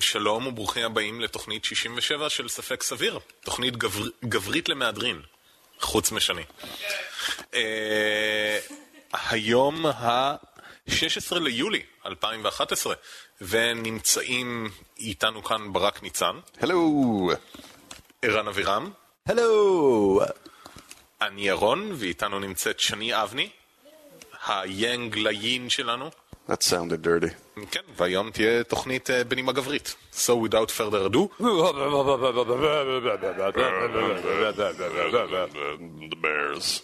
שלום וברוכים הבאים לתוכנית 67 של ספק סביר, תוכנית גברית למהדרין, חוץ משני. היום ה-16 ליולי 2011, ונמצאים איתנו כאן ברק ניצן. הלו. ערן אבירם. הלו. אני ירון, ואיתנו נמצאת שני אבני, היאנג ליין שלנו. That sounded dirty. כן, והיום תהיה תוכנית בנימה גברית. So without further ado. The bears.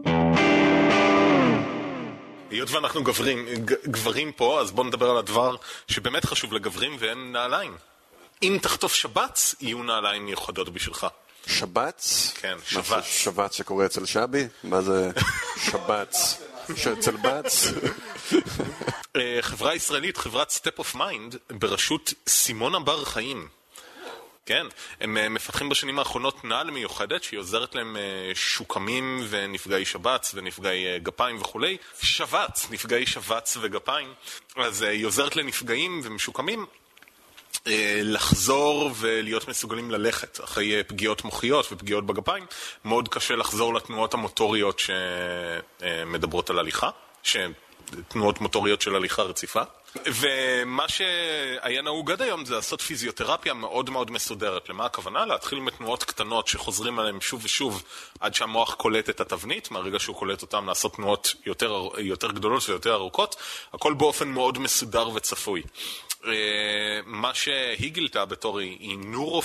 היות ואנחנו גברים פה, אז בואו נדבר על הדבר שבאמת חשוב לגברים, והם נעליים. אם תחטוף שבץ, יהיו נעליים מיוחדות בשבילך. שבץ? כן, שבץ. שבץ שקורה אצל שבי? מה זה שבץ? שאצל בץ? חברה ישראלית, חברת Step of Mind, בראשות סימונה בר חיים. כן, הם מפתחים בשנים האחרונות נעל מיוחדת שהיא עוזרת להם שוקמים ונפגעי שבץ ונפגעי גפיים וכולי. שבץ, נפגעי שבץ וגפיים. אז היא עוזרת לנפגעים ומשוקמים לחזור ולהיות מסוגלים ללכת אחרי פגיעות מוחיות ופגיעות בגפיים. מאוד קשה לחזור לתנועות המוטוריות שמדברות על הליכה, תנועות מוטוריות של הליכה רציפה. ומה שהיה נהוג עד היום זה לעשות פיזיותרפיה מאוד מאוד מסודרת. למה הכוונה? להתחיל מתנועות קטנות שחוזרים עליהן שוב ושוב עד שהמוח קולט את התבנית. מהרגע שהוא קולט אותם לעשות תנועות יותר גדולות ויותר ארוכות, הכל באופן מאוד מסודר וצפוי. מה שהיא גילתה בתור היא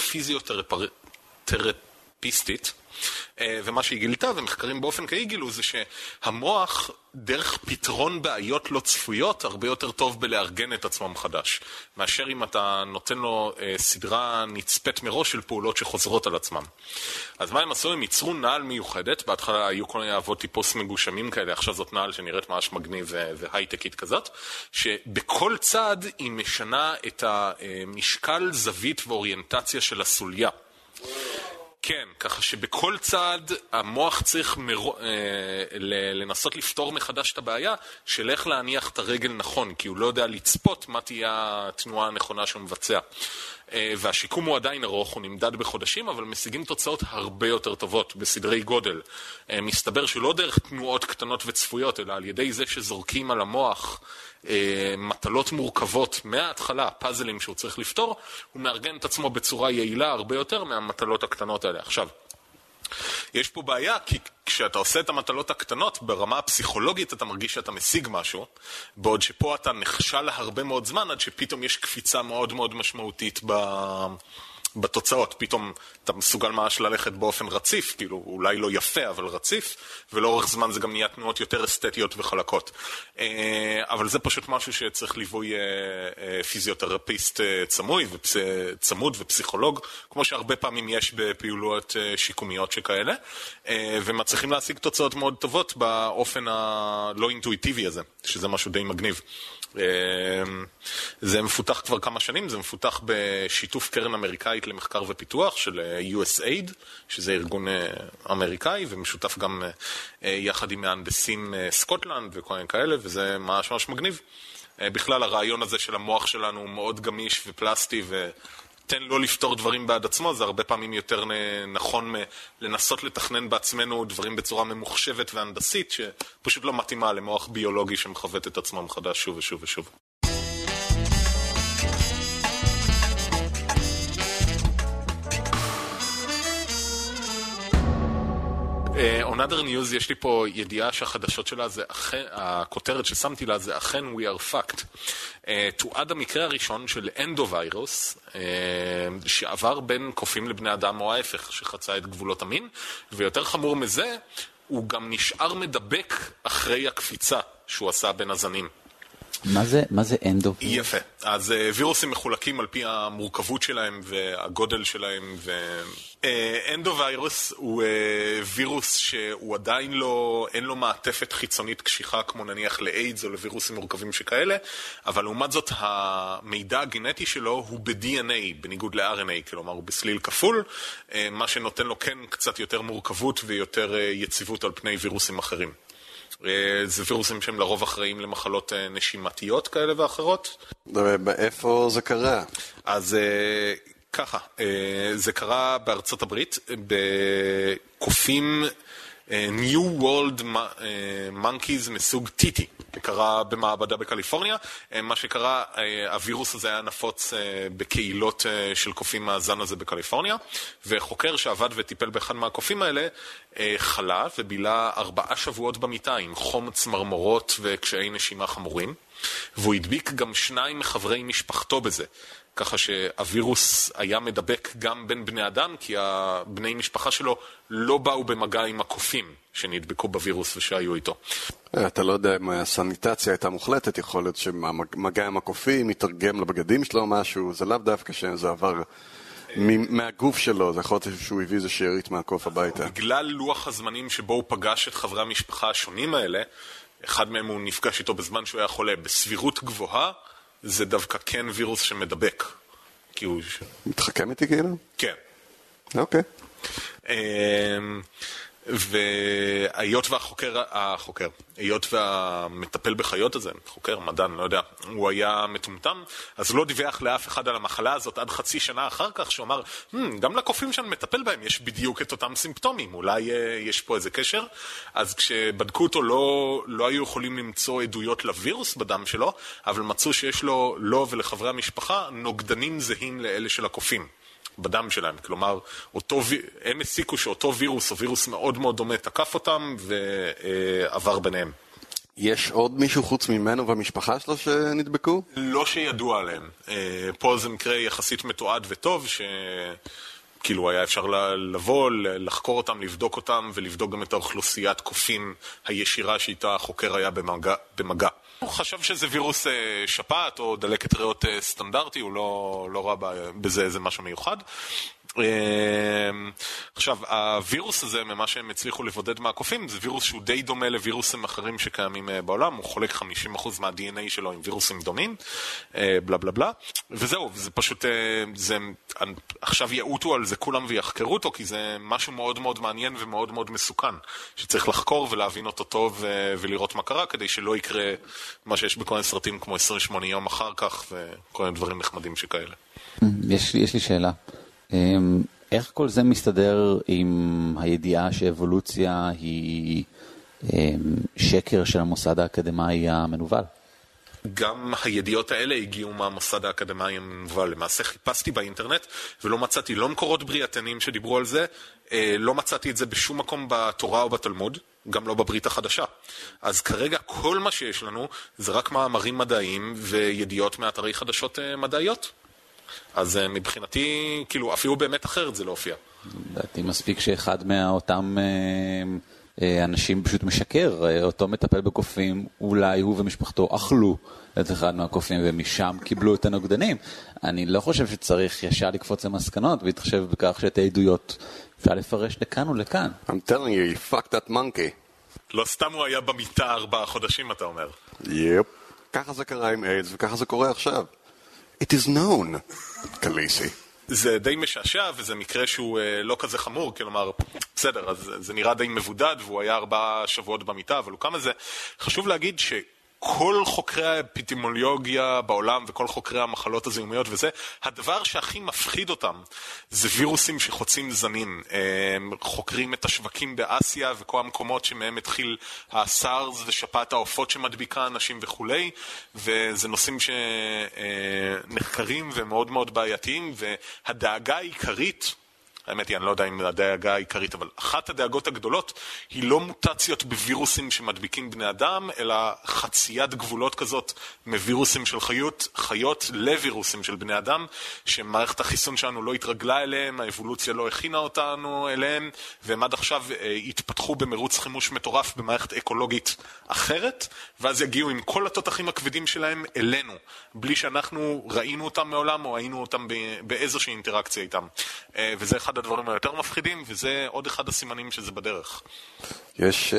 נורופיזיותרפיסטית, ומה שהיא גילתה, ומחקרים באופן כאי גילו, זה שהמוח דרך פתרון בעיות לא צפויות הרבה יותר טוב בלארגן את עצמם חדש, מאשר אם אתה נותן לו סדרה נצפת מראש של פעולות שחוזרות על עצמם. אז מה הם עשו? הם ייצרו נעל מיוחדת. בהתחלה היו כל מיני אבות טיפוס מגושמים כאלה, עכשיו זאת נעל שנראית ממש מגניב והייטקית כזאת, שבכל צד היא משנה את המשקל, זווית ואוריינטציה של הסוליה. כן, ככה שבכל צעד המוח צריך לנסות לפתור מחדש את הבעיה של איך להניח את הרגל נכון, כי הוא לא יודע לצפות מה תהיה התנועה הנכונה שהוא מבצע. והשיקום הוא עדיין ארוך, הוא נמדד בחודשים, אבל משיגים תוצאות הרבה יותר טובות בסדרי גודל. מסתבר שלא דרך תנועות קטנות וצפויות, אלא על ידי זה שזורקים על המוח מטלות מורכבות מההתחלה, פאזלים שהוא צריך לפתור, הוא מארגן את עצמו בצורה יעילה הרבה יותר מהמטלות הקטנות האלה. עכשיו, יש פה בעיה, כי כשאתה עושה את המטלות הקטנות, ברמה הפסיכולוגית אתה מרגיש שאתה משיג משהו, בעוד שפה אתה נכשל הרבה מאוד זמן, עד שפתאום יש קפיצה מאוד מאוד משמעותית בתוצאות. פתאום אתה מסוגל ממש ללכת באופן רציף, כאילו אולי לא יפה אבל רציף, ולאורך זמן זה גם נהיה תנועות יותר אסתטיות וחלקות. אבל זה פשוט משהו שצריך ליווי פיזיותרפיסט צמוד ופסיכולוג, כמו שהרבה פעמים יש בפעילויות שיקומיות שכאלה, ומצליחים להשיג תוצאות מאוד טובות באופן הלא אינטואיטיבי הזה, שזה משהו די מגניב. זה מפותח כבר כמה שנים, זה מפותח בשיתוף קרן אמריקאית למחקר ופיתוח של USAID, שזה ארגון אמריקאי, ומשותף גם יחד עם מהנדסים סקוטלנד וכל מיני כאלה, וזה ממש ממש מגניב. בכלל הרעיון הזה של המוח שלנו הוא מאוד גמיש ופלסטי, תן לו לפתור דברים בעד עצמו, זה הרבה פעמים יותר נכון לנסות לתכנן בעצמנו דברים בצורה ממוחשבת והנדסית, שפשוט לא מתאימה למוח ביולוגי שמחוות את עצמו מחדש שוב ושוב ושוב. On other news, יש לי פה ידיעה שהחדשות שלה זה אכן, הכותרת ששמתי לה זה אכן we are fucked. תועד המקרה הראשון של אנדווירוס, שעבר בין קופים לבני אדם או ההפך, שחצה את גבולות המין, ויותר חמור מזה, הוא גם נשאר מדבק אחרי הקפיצה שהוא עשה בין הזנים. מה זה אנדווירוס? יפה. אז וירוסים מחולקים על פי המורכבות שלהם והגודל שלהם. אנדווירוס הוא וירוס שהוא עדיין לא, אין לו מעטפת חיצונית קשיחה כמו נניח לאיידס או לווירוסים מורכבים שכאלה, אבל לעומת זאת המידע הגנטי שלו הוא ב-DNA בניגוד ל-RNA, כלומר הוא בסליל כפול, מה שנותן לו כן קצת יותר מורכבות ויותר יציבות על פני וירוסים אחרים. זה וירוסים שהם לרוב אחראים למחלות נשימתיות כאלה ואחרות. ואיפה זה קרה? אז ככה, זה קרה בארצות הברית, בקופים New World Monkeys מסוג טיטי. זה קרה במעבדה בקליפורניה. מה שקרה, הווירוס הזה היה נפוץ בקהילות של קופים מהזן הזה בקליפורניה, וחוקר שעבד וטיפל באחד מהקופים האלה חלה ובילה 4 שבועות במיטה עם חום צמרמורות וקשיי נשימה חמורים, והוא הדביק גם 2 מחברי משפחתו בזה. ככה שהווירוס היה מדבק גם בין בני אדם, כי הבני משפחה שלו לא באו במגע עם הקופים שנדבקו בווירוס ושהיו איתו. אתה לא יודע אם הסניטציה הייתה מוחלטת, יכול להיות שמגע עם הקופים מתרגם לבגדים שלו או משהו, זה לאו דווקא שזה עבר מהגוף שלו, זה יכול להיות שהוא הביא איזה שארית מהקוף הביתה. בגלל לוח הזמנים שבו הוא פגש את חברי המשפחה השונים האלה, אחד מהם הוא נפגש איתו בזמן שהוא היה חולה, בסבירות גבוהה, זה דווקא כן וירוס שמדבק. כי הוא... מתחכם איתי כאילו? כן. אוקיי. והיות היות והמטפל בחיות הזה, חוקר, מדען, לא יודע, הוא היה מטומטם, אז הוא לא דיווח לאף אחד על המחלה הזאת עד חצי שנה אחר כך, שהוא אמר, גם לקופים שאני מטפל בהם יש בדיוק את אותם סימפטומים, אולי יש פה איזה קשר. אז כשבדקו אותו לא היו יכולים למצוא עדויות לווירוס בדם שלו, אבל מצאו שיש לו ולחברי המשפחה נוגדנים זהים לאלה של הקופים בדם שלהם. כלומר, הם הסיקו שאותו וירוס או וירוס מאוד מאוד דומה תקף אותם ועבר ביניהם. יש עוד מישהו חוץ ממנו והמשפחה שלו שנדבקו? לא שידוע עליהם. פה זה מקרה יחסית מתועד וטוב, כאילו היה אפשר לבוא, לחקור אותם, לבדוק אותם ולבדוק גם את האוכלוסיית קופים הישירה שאיתה החוקר היה במגע. הוא חשב שזה וירוס שפעת או דלקת ריאות סטנדרטי, הוא לא ראה בזה איזה משהו מיוחד. עכשיו, הווירוס הזה, ממה שהם הצליחו לבודד מהקופים, זה וירוס שהוא די דומה לווירוסים אחרים שקיימים בעולם, הוא חולק 50% מה-DNA שלו עם וירוסים דומים, בלה בלה בלה, וזהו, זה פשוט, עכשיו יעוטו על זה כולם ויחקרו אותו, כי זה משהו מאוד מאוד מעניין ומאוד מאוד מסוכן, שצריך לחקור ולהבין אותו טוב ולראות מה קרה, כדי שלא יקרה מה שיש בכל מיני סרטים כמו 28 יום אחר כך, וכל מיני דברים נחמדים שכאלה. יש לי שאלה. איך כל זה מסתדר עם הידיעה שאבולוציה היא שקר של המוסד האקדמי המנוול? גם הידיעות האלה הגיעו מהמוסד האקדמי המנוול. למעשה חיפשתי באינטרנט ולא מצאתי לא מקורות בריאתנים שדיברו על זה, לא מצאתי את זה בשום מקום בתורה או בתלמוד, גם לא בברית החדשה. אז כרגע כל מה שיש לנו זה רק מאמרים מדעיים וידיעות מאתרי חדשות מדעיות. אז מבחינתי, כאילו, אפילו באמת אחרת זה לא הופיע. דעתי מספיק שאחד מאותם אנשים פשוט משקר, אותו מטפל בקופים, אולי הוא ומשפחתו אכלו את אחד מהקופים ומשם קיבלו את הנוגדנים. אני לא חושב שצריך ישר לקפוץ למסקנות והתחשב בכך שאת העדויות אפשר לפרש לכאן ולכאן. I'm telling you, you fucked that monkey. לא סתם הוא היה במיטה 4 חודשים, אתה אומר. יפ. ככה זה קרה עם איידס וככה זה קורה עכשיו. It is known, קליסי. זה די משעשע, וזה מקרה שהוא לא כזה חמור, כלומר, בסדר, אז זה נראה די מבודד, והוא היה 4 שבועות במיטה, אבל הוא כמה זה. חשוב להגיד שכל חוקרי האפידמיולוגיה בעולם, וכל חוקרי המחלות הזיהומיות וזה, הדבר שהכי מפחיד אותם, זה וירוסים שחוצים זנים. הם חוקרים את השווקים באסיה, וכל המקומות שמהם התחיל הסארס ושפעת העופות שמדביקה אנשים וכולי, וזה נושאים שנחקרים ומאוד מאוד בעייתיים, והדאגה העיקרית, האמת היא, אני לא יודע אם הדאגה העיקרית, אבל אחת הדאגות הגדולות היא לא מוטציות בווירוסים שמדביקים בני אדם, אלא חציית גבולות כזאת מווירוסים של חיות לווירוסים של בני אדם, שמערכת החיסון שלנו לא התרגלה אליהם, האבולוציה לא הכינה אותנו אליהם, והם עד עכשיו התפתחו במרוץ חימוש מטורף במערכת אקולוגית אחרת, ואז יגיעו עם כל התותחים הכבדים שלהם אלינו, בלי שאנחנו ראינו אותם מעולם או היינו אותם באיזושהי אינטראקציה איתם. וזה אחד הדברים היותר מפחידים, וזה עוד אחד הסימנים שזה בדרך. יש,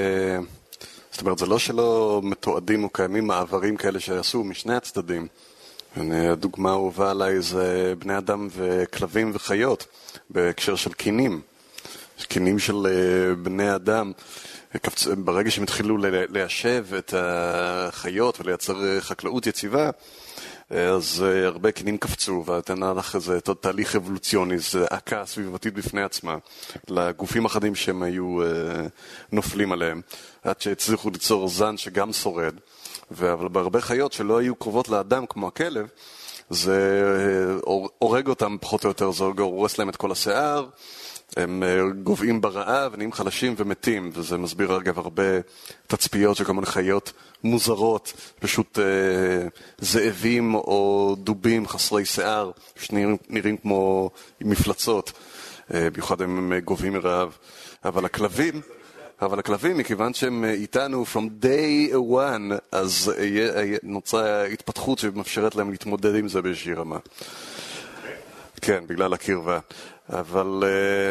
זאת אומרת, זה לא שלא מתועדים או קיימים מעברים כאלה שעשו משני הצדדים. הדוגמה הובאה עליי זה בני אדם וכלבים וחיות, בהקשר של קינים. קינים של בני אדם ברגע שהם התחילו ליישב את החיות ולייצר חקלאות יציבה, אז הרבה קינים קפצו, והתנה לך איזה תהליך אבולוציוני, זה עקה סביבתית בפני עצמה, לגופים אחדים שהם היו נופלים עליהם, עד שהצליחו ליצור זן שגם שורד, אבל בהרבה חיות שלא היו קרובות לאדם כמו הכלב, זה הורג אותם פחות או יותר, זה הורס להם את כל השיער, הם גובעים ברעב, נהיים חלשים ומתים, וזה מסביר אגב הרבה תצפיות של כמובן חיות מוזרות, פשוט זאבים או דובים חסרי שיער, שנראים כמו מפלצות, במיוחד הם גובעים מרעב. אבל הכלבים, מכיוון שהם איתנו from day one, אז נוצרה התפתחות שמאפשרת להם להתמודד עם זה באיזושהי רמה. כן, בגלל הקרבה. אבל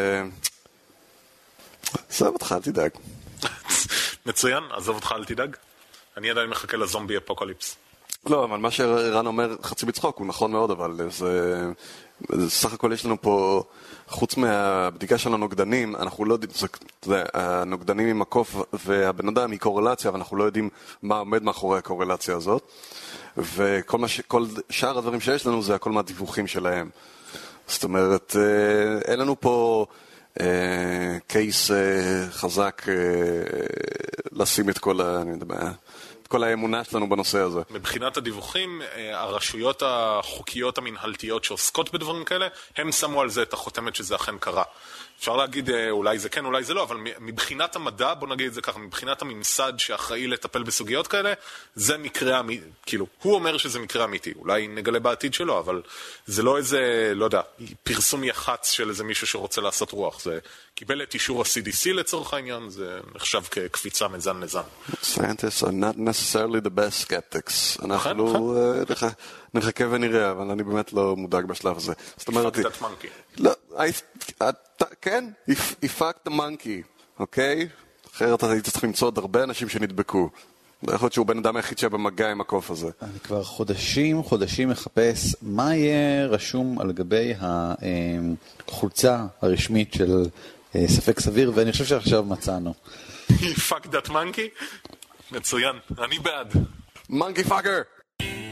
עזוב אותך, אל תדאג. מצוין, עזוב אותך, אל תדאג. אני עדיין מחכה לזומבי אפוקליפס. לא, אבל מה שרן אומר חצי בצחוק הוא נכון מאוד, אבל סך הכל יש לנו פה, חוץ מהבדיקה של הנוגדנים, אנחנו לא יודעים, הנוגדנים עם הקוף והבן אדם היא קורלציה, אבל אנחנו לא יודעים מה עומד מאחורי הקורלציה הזאת, וכל שאר הדברים שיש לנו זה הכל מהדיווחים שלהם. זאת אומרת, אין לנו פה קייס חזק לשים את כל האמונה שלנו בנושא הזה. מבחינת הדיווחים, הרשויות החוקיות המנהלתיות שעוסקות בדברים כאלה, הם שמו על זה את החותמת שזה אכן קרה. אפשר להגיד אולי זה כן, אולי זה לא, אבל מבחינת המדע, בוא נגיד את זה ככה, מבחינת הממסד שאחראי לטפל בסוגיות כאלה, זה מקרה אמיתי, כאילו, הוא אומר שזה מקרה אמיתי, אולי נגלה בעתיד שלו, אבל זה לא איזה, לא יודע, פרסום יחץ של איזה מישהו שרוצה לעשות רוח, זה קיבל את אישור ה-CDC לצורך העניין, זה נחשב כקפיצה מזן לזן. Scientists are not necessarily the best skeptics. אנחנו נחכה ונראה, אבל אני באמת לא מודאג בשלב הזה. זאת אומרת, fuck that monkey. לא, כן, he fucked the monkey, אוקיי? אחרת היית צריך למצוא עוד הרבה אנשים שנדבקו. יכול להיות שהוא בן אדם היחיד שהיה במגע עם הקוף הזה. אני כבר חודשים מחפש מה יהיה רשום על גבי החולצה הרשמית של ספק סביר, ואני חושב שעכשיו מצאנו. fuck that monkey? מצוין, אני בעד. monkey fucker!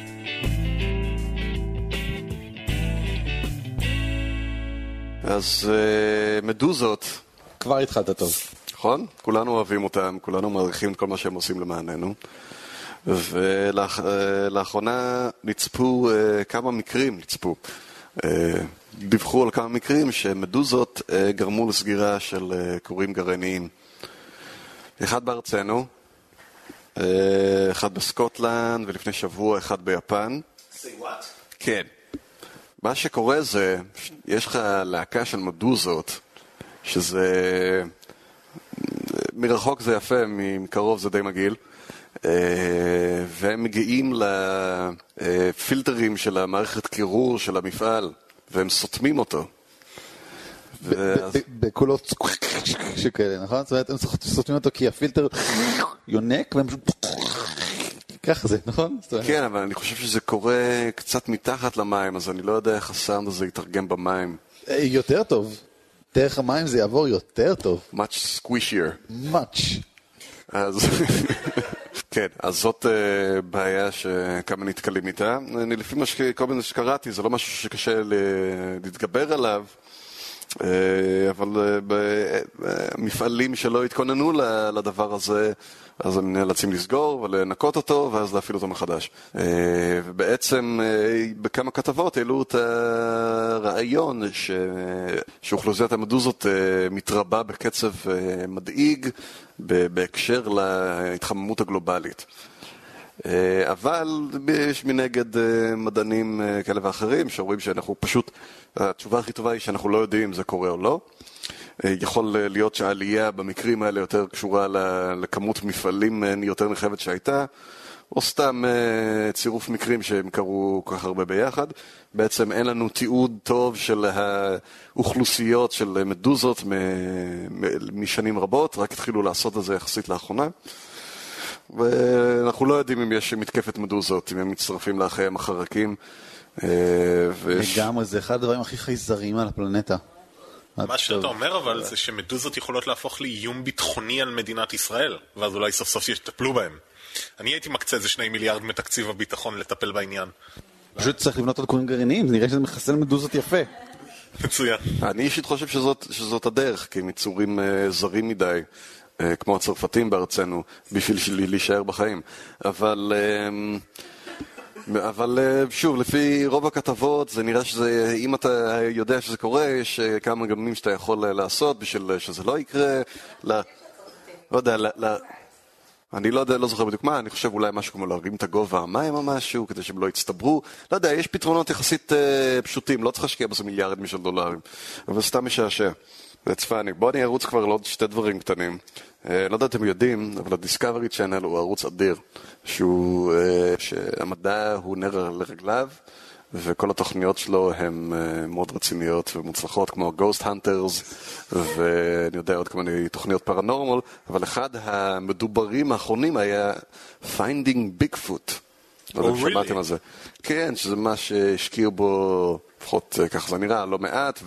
אז מדוזות. כבר התחלת טוב. נכון? כולנו אוהבים אותם, כולנו מעריכים את כל מה שהם עושים למעננו. ולאחרונה נצפו כמה מקרים, דיווחו על כמה מקרים שמדוזות גרמו לסגירה של כורים גרעיניים. אחד בארצנו, אחד בסקוטלנד, ולפני שבוע אחד ביפן. Say what? כן. מה שקורה זה, יש לך להקה של מדוזות, שזה מרחוק זה יפה, מקרוב זה די מגעיל, והם מגיעים לפילטרים של המערכת קירור של המפעל, והם סותמים אותו. בקולות שכאלה, נכון? זאת אומרת, הם סותמים אותו כי הפילטר יונק, והם ככה זה, נכון? כן, אבל אני חושב שזה קורה קצת מתחת למים, אז אני לא יודע איך הסאונד הזה יתרגם במים. יותר טוב. דרך המים זה יעבור יותר טוב. Much squishier. Much. אז כן, אז זאת בעיה שכמה נתקלים איתה. אני לפי כל מיני שקראתי, זה לא משהו שקשה להתגבר עליו, אבל מפעלים שלא התכוננו לדבר הזה, אז הם נאלצים לסגור ולנקות אותו, ואז להפעיל אותו מחדש. ובעצם בכמה כתבות העלו את הרעיון שאוכלוסיית המדוזות מתרבה בקצב מדאיג בהקשר להתחממות הגלובלית. אבל יש מנגד מדענים כאלה ואחרים שאומרים שאנחנו פשוט, התשובה הכי טובה היא שאנחנו לא יודעים אם זה קורה או לא. יכול להיות שהעלייה במקרים האלה יותר קשורה לכמות מפעלים יותר נרחבת שהייתה, או סתם צירוף מקרים שהם קרו כל כך הרבה ביחד. בעצם אין לנו תיעוד טוב של האוכלוסיות של מדוזות משנים רבות, רק התחילו לעשות את זה יחסית לאחרונה. ואנחנו לא יודעים אם יש מתקפת מדוזות, אם הם מצטרפים לאחיהם החרקים. לגמרי, זה אחד הדברים הכי חייזריים על הפלנטה. מה שאתה אומר אבל זה שמדוזות יכולות להפוך לאיום ביטחוני על מדינת ישראל, ואז אולי סוף סוף יטפלו בהם. אני הייתי מקצה איזה 2 מיליארד מתקציב הביטחון לטפל בעניין. פשוט צריך לבנות עוד כורים גרעיניים, זה נראה שזה מחסל מדוזות יפה. מצוין. אני אישית חושב שזאת הדרך, כי הם יצורים זרים מדי, כמו הצרפתים בארצנו, בשביל להישאר בחיים. אבל שוב, לפי רוב הכתבות, זה נראה שזה, אם אתה יודע שזה קורה, יש כמה גמנים שאתה יכול לעשות בשביל שזה לא יקרה. לא יודע, אני לא זוכר בדיוק מה, אני חושב אולי משהו כמו להרים את הגובה המים או משהו, כדי שהם לא יצטברו. לא יודע, יש פתרונות יחסית פשוטים, לא צריך להשקיע בזה מיליארד משל דולרים, אבל סתם משעשע. זה צפני. בוא אני ארוץ כבר לעוד 2 דברים קטנים. לא יודע אתם יודעים, אבל הדיסקאברי צ'אנל הוא ערוץ אדיר, שהמדע הוא נר לרגליו, וכל התוכניות שלו הן מאוד רציניות ומוצלחות, כמו Ghost Hunters, ואני יודע עוד כל מיני תוכניות פרנורמל, אבל אחד המדוברים האחרונים היה Finding Bigfoot. לא יודע אם שמעתם על זה. כן, שזה מה שהשקיעו בו, לפחות ככה זה נראה, לא מעט,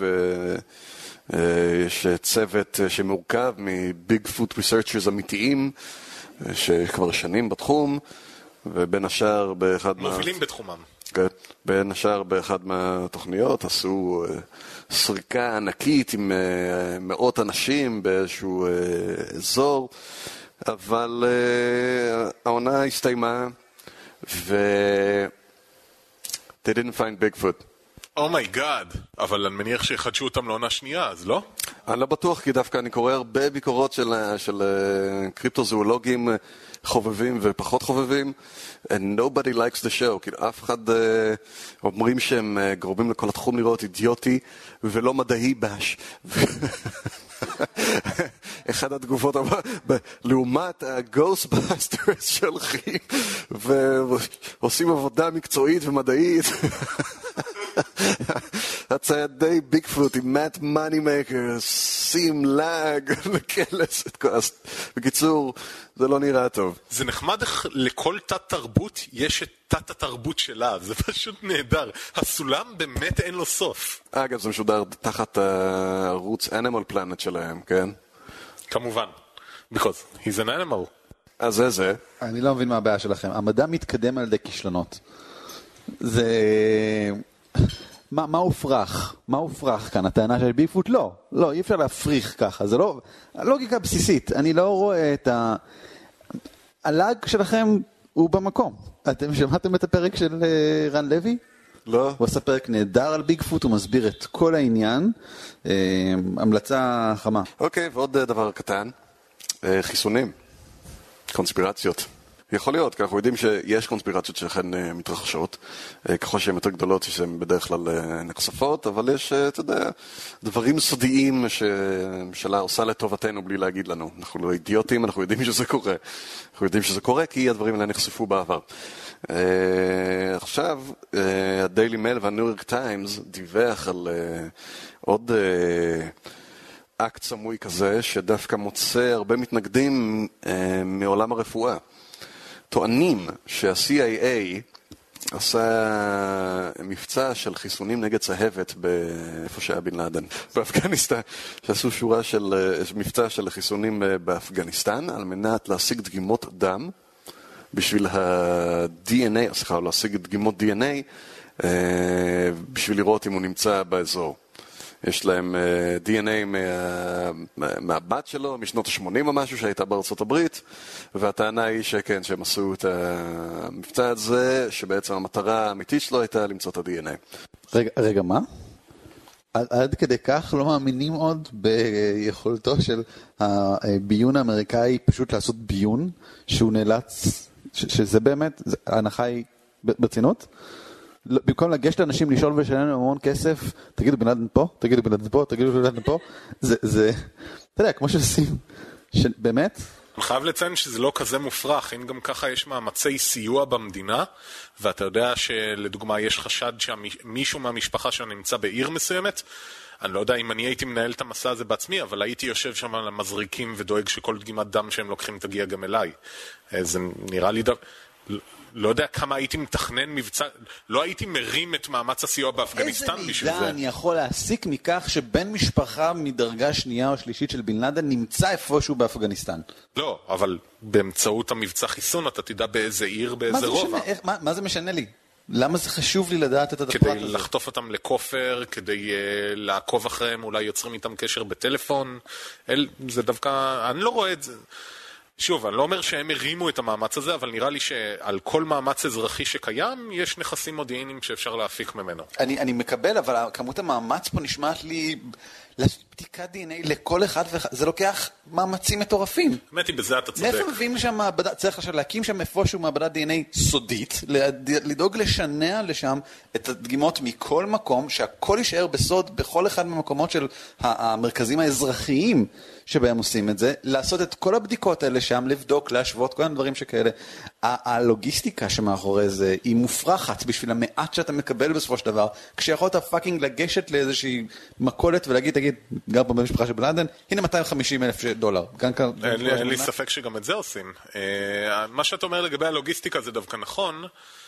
יש צוות שמורכב מביגפוט ריסרצ'רס אמיתיים שכבר שנים בתחום, ובין השאר מובילים בתחומם. בין השאר באחד מהתוכניות עשו סריקה ענקית עם מאות אנשים באיזשהו אזור, אבל העונה הסתיימה ו they didn't find Bigfoot. אומייגאד, אבל אני מניח שיחדשו אותם לעונה שנייה, אז לא? אני לא בטוח, כי דווקא אני קורא הרבה ביקורות של קריפטוזואולוגים חובבים ופחות חובבים, and nobody likes the show, כאילו אף אחד אומרים שהם גורמים לכל התחום לראות אידיוטי ולא מדעי באש. אחד התגובות לעומת ה-Ghostbusters שהולכים ועושים עבודה מקצועית ומדעית. הציידי ביגפוט עם מאט מנימייקר, שים לג לקלס את כועסת. בקיצור, זה לא נראה טוב. זה נחמד איך לכל תת תרבות יש את תת התרבות שלה, זה פשוט נהדר. הסולם באמת אין לו סוף. אגב, זה משודר תחת הערוץ Animal Planet שלהם, כן? כמובן. Because he's an animal. אז זה. אני לא מבין מה הבעיה שלכם. המדע מתקדם על ידי כישלונות. זה... מה הופרך? מה הופרך כאן? הטענה של ביגפוט? לא. לא, אי אפשר להפריך ככה. זה לא... הלוגיקה בסיסית. אני לא רואה את הלאג שלכם הוא במקום. אתם שמעתם את הפרק של רן לוי? לא. הוא עשה פרק נהדר על ביגפוט, הוא מסביר את כל העניין. המלצה חמה. אוקיי, ועוד דבר קטן. חיסונים. קונספירציות. יכול להיות, כי אנחנו יודעים שיש קונספירציות שאכן מתרחשות, ככל שהן יותר גדולות שהן בדרך כלל נחשפות, אבל יש, אתה יודע, דברים סודיים שהממשלה עושה לטובתנו בלי להגיד לנו. אנחנו לא אידיוטים, אנחנו יודעים שזה קורה. אנחנו יודעים שזה קורה כי הדברים האלה נחשפו בעבר. עכשיו, הדיילי מייל והניו יורק טיימס דיווח על עוד אקט סמוי כזה, שדווקא מוצא הרבה מתנגדים מעולם הרפואה. טוענים שה-CIA עשה מבצע של חיסונים נגד צהבת באיפה שהיה בן לאדן, באפגניסטן, שעשו שורה של מבצע של חיסונים באפגניסטן, על מנת להשיג דגימות דם, בשביל ה-DNA, סליחה, להשיג דגימות DNA, בשביל לראות אם הוא נמצא באזור. יש להם DNA מהבת שלו, משנות ה-80 או משהו, שהייתה בארצות הברית, והטענה היא שכן, שהם עשו את המבצע הזה, שבעצם המטרה האמיתית שלו הייתה למצוא את ה-DNA. רגע, מה? עד כדי כך לא מאמינים עוד ביכולתו של הביון האמריקאי פשוט לעשות ביון, שהוא נאלץ, שזה באמת, ההנחה היא ברצינות? במקום לגשת לאנשים לשאול ולשלם להם המון כסף, תגידו בן לאדן פה, תגידו בן לאדן פה, תגידו בן לאדן פה, זה, אתה יודע, כמו שעושים, באמת? אני חייב לציין שזה לא כזה מופרך, אם גם ככה יש מאמצי סיוע במדינה, ואתה יודע שלדוגמה יש חשד שמישהו מהמשפחה שנמצא בעיר מסוימת, אני לא יודע אם אני הייתי מנהל את המסע הזה בעצמי, אבל הייתי יושב שם על המזריקים ודואג שכל דגימת דם שהם לוקחים תגיע גם אליי. זה נראה לי לא יודע כמה הייתי מתכנן מבצע, לא הייתי מרים את מאמץ הסיוע באפגניסטן בשביל זה. איזה מידע אני יכול להסיק מכך שבן משפחה מדרגה שנייה או שלישית של בן לאדן נמצא איפשהו באפגניסטן? לא, אבל באמצעות המבצע חיסון אתה תדע באיזה עיר, באיזה רובע. מה זה משנה לי? למה זה חשוב לי לדעת את הפרט הזה? כדי לחטוף אותם לכופר, כדי לעקוב אחריהם, אולי יוצרים איתם קשר בטלפון. זה דווקא, אני לא רואה את זה. שוב, אני לא אומר שהם הרימו את המאמץ הזה, אבל נראה לי שעל כל מאמץ אזרחי שקיים, יש נכסים מודיעיניים שאפשר להפיק ממנו. אני מקבל, אבל כמות המאמץ פה נשמעת לי בדיקת DNA לכל אחד ואחד, זה לוקח מאמצים מטורפים. באמת היא, בזה אתה צודק. מאיפה מביאים לשם מעבדה, צריך עכשיו להקים שם איפשהו מעבדת DNA סודית, לדאוג לשנע לשם את הדגימות מכל מקום, שהכל יישאר בסוד בכל אחד מהמקומות של המרכזים האזרחיים שבהם עושים את זה, לעשות את כל הבדיקות האלה שם, לבדוק, להשוות, כל הדברים שכאלה. הלוגיסטיקה שמאחורי זה היא מופרכת בשביל המעט שאתה מקבל בסופו של דבר, כשיכולת פאקינג לגשת לאיזושהי מקולת ולהגיד, תגיד, גר פה במשפחה של בן לאדן, הנה $250,000. אין לי ספק שגם את זה עושים. מה שאתה אומר לגבי הלוגיסטיקה זה דווקא נכון,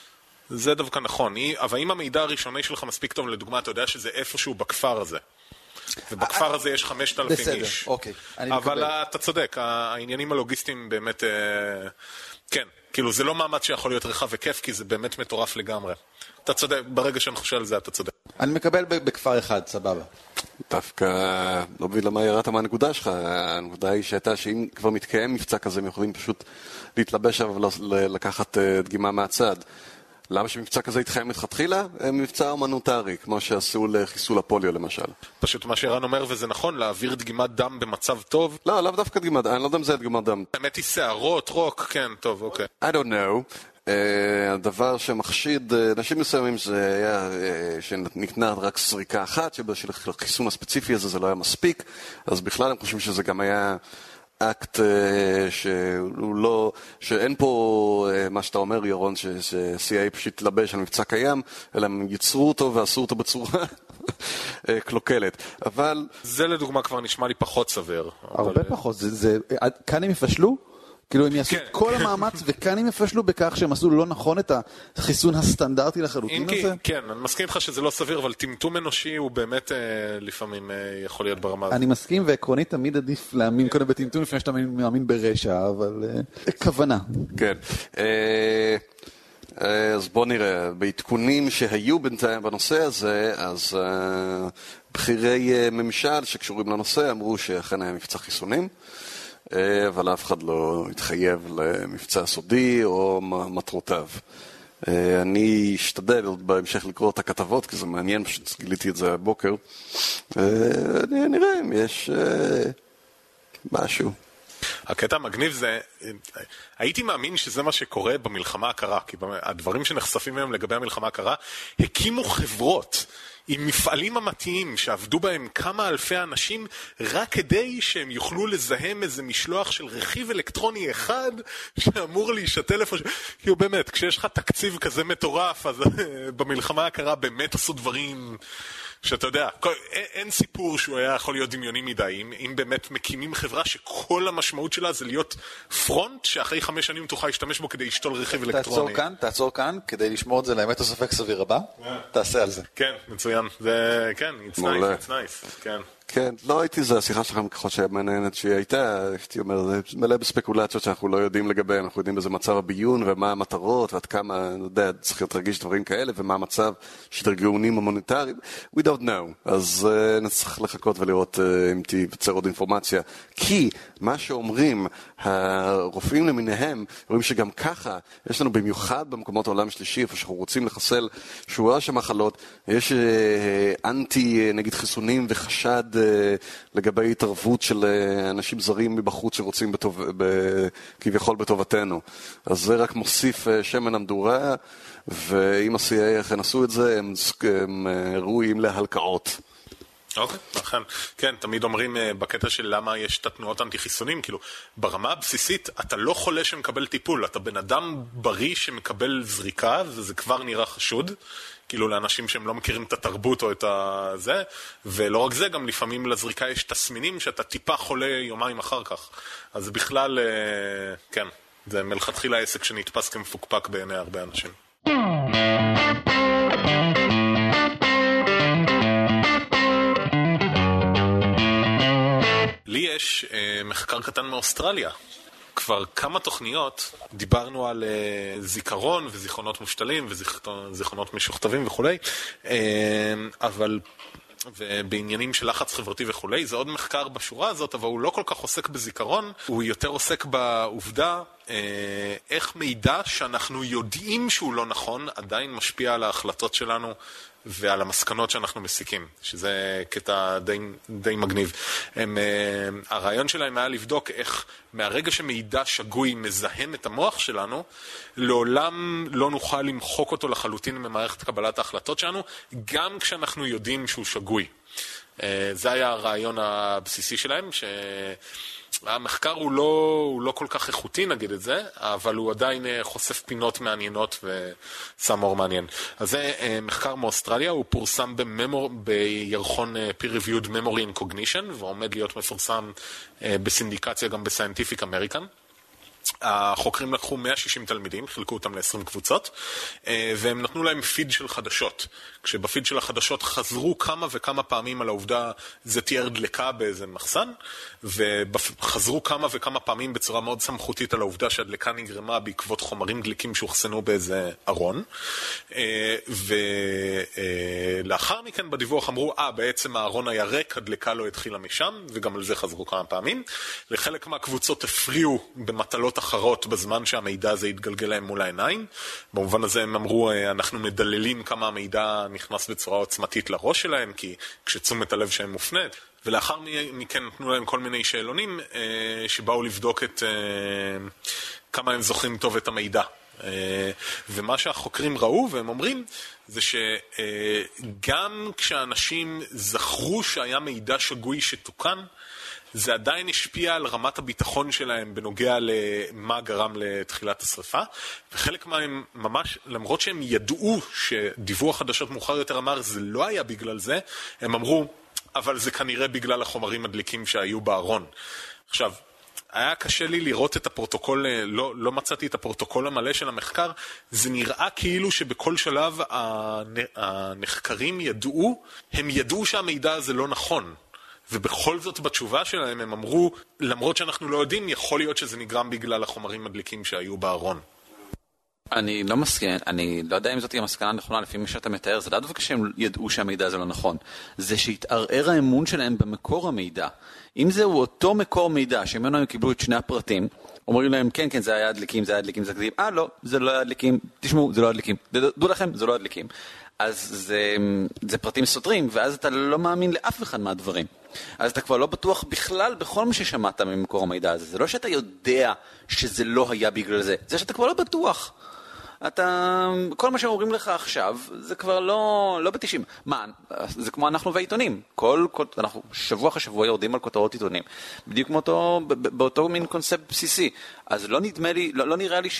אבל אם המידע הראשוני שלך מספיק טוב, לדוגמה, אתה יודע שזה איפשהו בכפר הזה. ובכפר הזה יש 5,000 איש. אוקיי, אבל אתה צודק, העניינים הלוגיסטיים באמת, כן, כאילו זה לא מאמץ שיכול להיות רחב וכיף, כי זה באמת מטורף לגמרי. אתה צודק, ברגע שאני חושב על זה אתה צודק. אני מקבל בכפר אחד, סבבה. דווקא לא מבין למה ירדת מהנקודה שלך. הנקודה היא שהייתה שאם כבר מתקיים מבצע כזה, הם יכולים פשוט להתלבש ולקחת דגימה מהצד. למה שמבצע כזה יתחיים מתחילה? מבצע הומניטרי, כמו שעשו לחיסול הפוליו למשל. פשוט מה שערן אומר, וזה נכון, להעביר דגימת דם במצב טוב. לא, לאו דווקא דגימת דם, אני לא יודע אם זה דגימת דם. באמת היא שערות, רוק, כן, טוב, אוקיי. I don't know. הדבר שמחשיד אנשים מסוימים זה היה שנקנה רק סריקה אחת, שבשביל החיסון הספציפי הזה זה לא היה מספיק, אז בכלל הם חושבים שזה גם היה אקט שהוא לא, שאין פה מה שאתה אומר ירון, ש-CIA פשוט תלבש על מבצע קיים, אלא הם ייצרו אותו ועשו אותו בצורה קלוקלת. אבל זה לדוגמה כבר נשמע לי פחות סביר. הרבה פחות, כאן הם יפשלו? כאילו הם יעשו כל המאמץ וכאן הם יפשלו בכך שהם עשו לא נכון את החיסון הסטנדרטי לחלוטין הזה? כן, אני מסכים איתך שזה לא סביר, אבל טמטום אנושי הוא באמת לפעמים יכול להיות ברמה הזאת. אני מסכים, ועקרונית תמיד עדיף להאמין קודם בטמטום לפני שאתה מאמין ברשע, אבל כוונה. כן. אז בוא נראה, בעדכונים שהיו בינתיים בנושא הזה, אז בכירי ממשל שקשורים לנושא אמרו שאכן היה מבצע חיסונים, אבל אף אחד לא התחייב למבצע סודי או מטרותיו. אני אשתדל בהמשך לקרוא את הכתבות, כי זה מעניין, פשוט גיליתי את זה הבוקר. נראה אם יש משהו. הקטע המגניב זה, הייתי מאמין שזה מה שקורה במלחמה הקרה, כי הדברים שנחשפים היום לגבי המלחמה הקרה, הקימו חברות עם מפעלים אמיתיים שעבדו בהם כמה אלפי אנשים, רק כדי שהם יוכלו לזהם איזה משלוח של רכיב אלקטרוני אחד שאמור להישתל איפה כאילו באמת, כשיש לך תקציב כזה מטורף, אז במלחמה הקרה באמת עשו דברים שאתה יודע, אין סיפור שהוא היה יכול להיות דמיוני מדי, אם באמת מקימים חברה שכל המשמעות שלה זה להיות פרונט, שאחרי 5 שנים תוכל להשתמש בו כדי לשתול רכיב אלקטרוני. תעצור כאן, כדי לשמור את זה לאמת הספק סביר הבא, תעשה על זה. כן, מצוין, זה, כן, it's nice, כן. כן, לא הייתי זה, השיחה שלכם ככל שהמעניינת שהיא הייתה, הייתי אומר, זה מלא בספקולציות שאנחנו לא יודעים לגביהם, אנחנו יודעים באיזה מצב הביון ומה המטרות ועד כמה, אני יודע, צריך להיות רגיש דברים כאלה ומה המצב של ארגונים המוניטריים, we don't know, אז נצטרך לחכות ולראות אם תיווצר עוד אינפורמציה, כי מה שאומרים הרופאים למיניהם, רואים שגם ככה, יש לנו במיוחד במקומות העולם השלישי, איפה שאנחנו רוצים לחסל שורה של מחלות, יש אנטי נגד חיסונים וחשד לגבי התערבות של אנשים זרים מבחוץ שרוצים כביכול בטובתנו. אז זה רק מוסיף שמן המדורה, ואם ה-CIA אכן עשו את זה, הם ראויים להלקאות. אוקיי, נכון. כן, תמיד אומרים בקטע של למה יש את התנועות אנטי-חיסונים, כאילו, ברמה הבסיסית, אתה לא חולה שמקבל טיפול, אתה בן אדם בריא שמקבל זריקה, וזה כבר נראה חשוד, כאילו לאנשים שהם לא מכירים את התרבות או את זה, ולא רק זה, גם לפעמים לזריקה יש תסמינים שאתה טיפה חולה יומיים אחר כך. אז בכלל, כן. זה מלכתחילה עסק שנתפס כמפוקפק בעיני הרבה אנשים. לי יש מחקר קטן מאוסטרליה. כבר כמה תוכניות דיברנו על זיכרון וזיכרונות מושתלים וזיכרונות משוכתבים וכולי, אבל ובעניינים של לחץ חברתי וכולי, זה עוד מחקר בשורה הזאת, אבל הוא לא כל כך עוסק בזיכרון, הוא יותר עוסק בעובדה איך מידע שאנחנו יודעים שהוא לא נכון, עדיין משפיע על ההחלטות שלנו ועל המסקנות שאנחנו מסיקים, שזה קטע די מגניב. הרעיון שלהם היה לבדוק איך מהרגע שמידע שגוי מזהם את המוח שלנו, לעולם לא נוכל למחוק אותו לחלוטין ממערכת קבלת ההחלטות שלנו, גם כשאנחנו יודעים שהוא שגוי. זה היה הרעיון הבסיסי שלהם, שהמחקר הוא לא כל כך איכותי, נגיד את זה, אבל הוא עדיין חושף פינות מעניינות ושם אור מעניין. אז זה מחקר מאוסטרליה, הוא פורסם בירחון peer-reviewed memory and cognition, ועומד להיות מפורסם בסינדיקציה גם ב-Scientific American. החוקרים לקחו 160 תלמידים, חילקו אותם ל-20 קבוצות, והם נתנו להם פיד של חדשות. כשבפיד של החדשות חזרו כמה וכמה פעמים על העובדה זה תיאר דלקה באיזה מחסן, וחזרו כמה וכמה פעמים בצורה מאוד סמכותית על העובדה שהדלקה נגרמה בעקבות חומרים דליקים שהוחסנו באיזה ארון. ולאחר מכן בדיווח אמרו, בעצם הארון היה ריק, הדלקה לא התחילה משם, וגם על זה חזרו כמה פעמים. לחלק מהקבוצות הפריעו במטלות אחרות בזמן שהמידע הזה התגלגל להם מול העיניים. במובן הזה הם אמרו, אנחנו מדללים כמה המידע נכנס בצורה עוצמתית לראש שלהם, כי כשתשומת הלב שהם מופנית. ולאחר מכן נתנו להם כל מיני שאלונים שבאו לבדוק את כמה הם זוכרים טוב את המידע. ומה שהחוקרים ראו והם אומרים זה שגם כשאנשים זכרו שהיה מידע שגוי שתוקן, זה עדיין השפיע על רמת הביטחון שלהם בנוגע למה גרם לתחילת השריפה, וחלק מהם ממש, למרות שהם ידעו שדיווח חדשות מאוחר יותר אמר זה לא היה בגלל זה, הם אמרו, אבל זה כנראה בגלל החומרים הדליקים שהיו בארון. עכשיו, היה קשה לי לראות את הפרוטוקול, לא מצאתי את הפרוטוקול המלא של המחקר, זה נראה כאילו שבכל שלב הנחקרים הם ידעו שהמידע הזה לא נכון. ובכל זאת בתשובה שלהם הם אמרו, למרות שאנחנו לא יודעים, יכול להיות שזה נגרם בגלל החומרים הדליקים שהיו בארון. אני לא מסכים, אני לא יודע אם זאת היא המסקנה הנכונה, לפי מה שאתה מתאר, זה לא דווקא שהם ידעו שהמידע הזה לא נכון, זה שהתערער האמון שלהם במקור המידע. אם זהו אותו מקור מידע, שממנו הם קיבלו את שני הפרטים, אומרים להם, כן, זה היה הדליקים, זה היה הדליקים, זה הדליקים, לא, זה לא היה הדליקים, תשמעו, זה לא הדליקים, דעו לכם, זה לא הדליקים. אז זה פרטים סותרים, ואז אתה לא מאמין לאף אחד מהדברים. אז אתה כבר לא בטוח בכלל בכל מה ששמעת ממקור המידע הזה. זה לא שאתה יודע שזה לא היה בגלל זה, זה שאתה כבר לא בטוח. כל מה שאומרים לך עכשיו, זה כבר לא ב-90. מה, זה כמו אנחנו והעיתונים. אנחנו שבוע אחרי שבוע יורדים על כותרות עיתונים. בדיוק כמו באותו מין קונספט בסיסי. אז לא נראה לי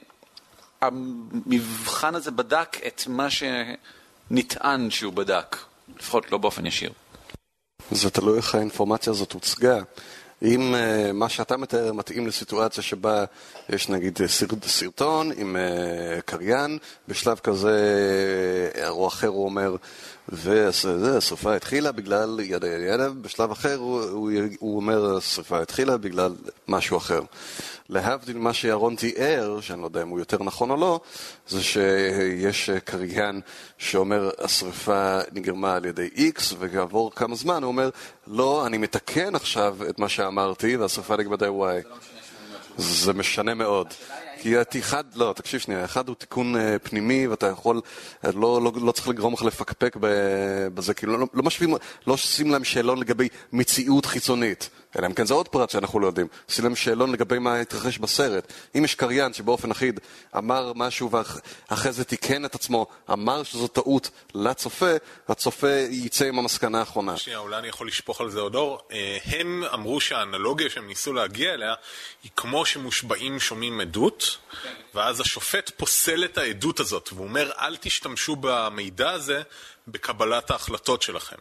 שהמבחן הזה בדק את מה שנטען שהוא בדק. לפחות לא באופן ישיר. זה תלוי איך האינפורמציה הזאת הוצגה. אם מה שאתה מתאר מתאים לסיטואציה שבה יש נגיד סרטון עם קריין, בשלב כזה או אחר הוא אומר, והשריפה התחילה בגלל ידה, בשלב אחר הוא אומר, השריפה התחילה בגלל משהו אחר. להבדיל מה שירון תיאר, שאני לא יודע אם הוא יותר נכון או לא, זה שיש קריין שאומר השריפה נגרמה על ידי X, וכעבור כמה זמן הוא אומר, לא, אני מתקן עכשיו את מה שאמרתי, והשריפה נגרמה על Y. זה משנה מאוד. כי תקשיב שנייה, אחד הוא תיקון פנימי, ואתה יכול, לא צריך לגרום לך לפקפק בזה, כי לא עושים להם שאלון לגבי מציאות חיצונית, אלא אם כן זה עוד פרט שאנחנו לא יודעים, עושים להם שאלון לגבי מה התרחש בסרט. אם יש קריין שבאופן אחיד אמר משהו ואחרי זה תיקן את עצמו, אמר שזו טעות לצופה, הצופה ייצא עם המסקנה האחרונה. שנייה, אולי אני יכול לשפוך על זה עוד אור. הם אמרו שהאנלוגיה שהם ניסו להגיע אליה היא כמו שמושבעים שומעים עדות, ואז השופט פוסל את העדות הזאת, והוא אומר, אל תשתמשו במידע הזה בקבלת ההחלטות שלכם.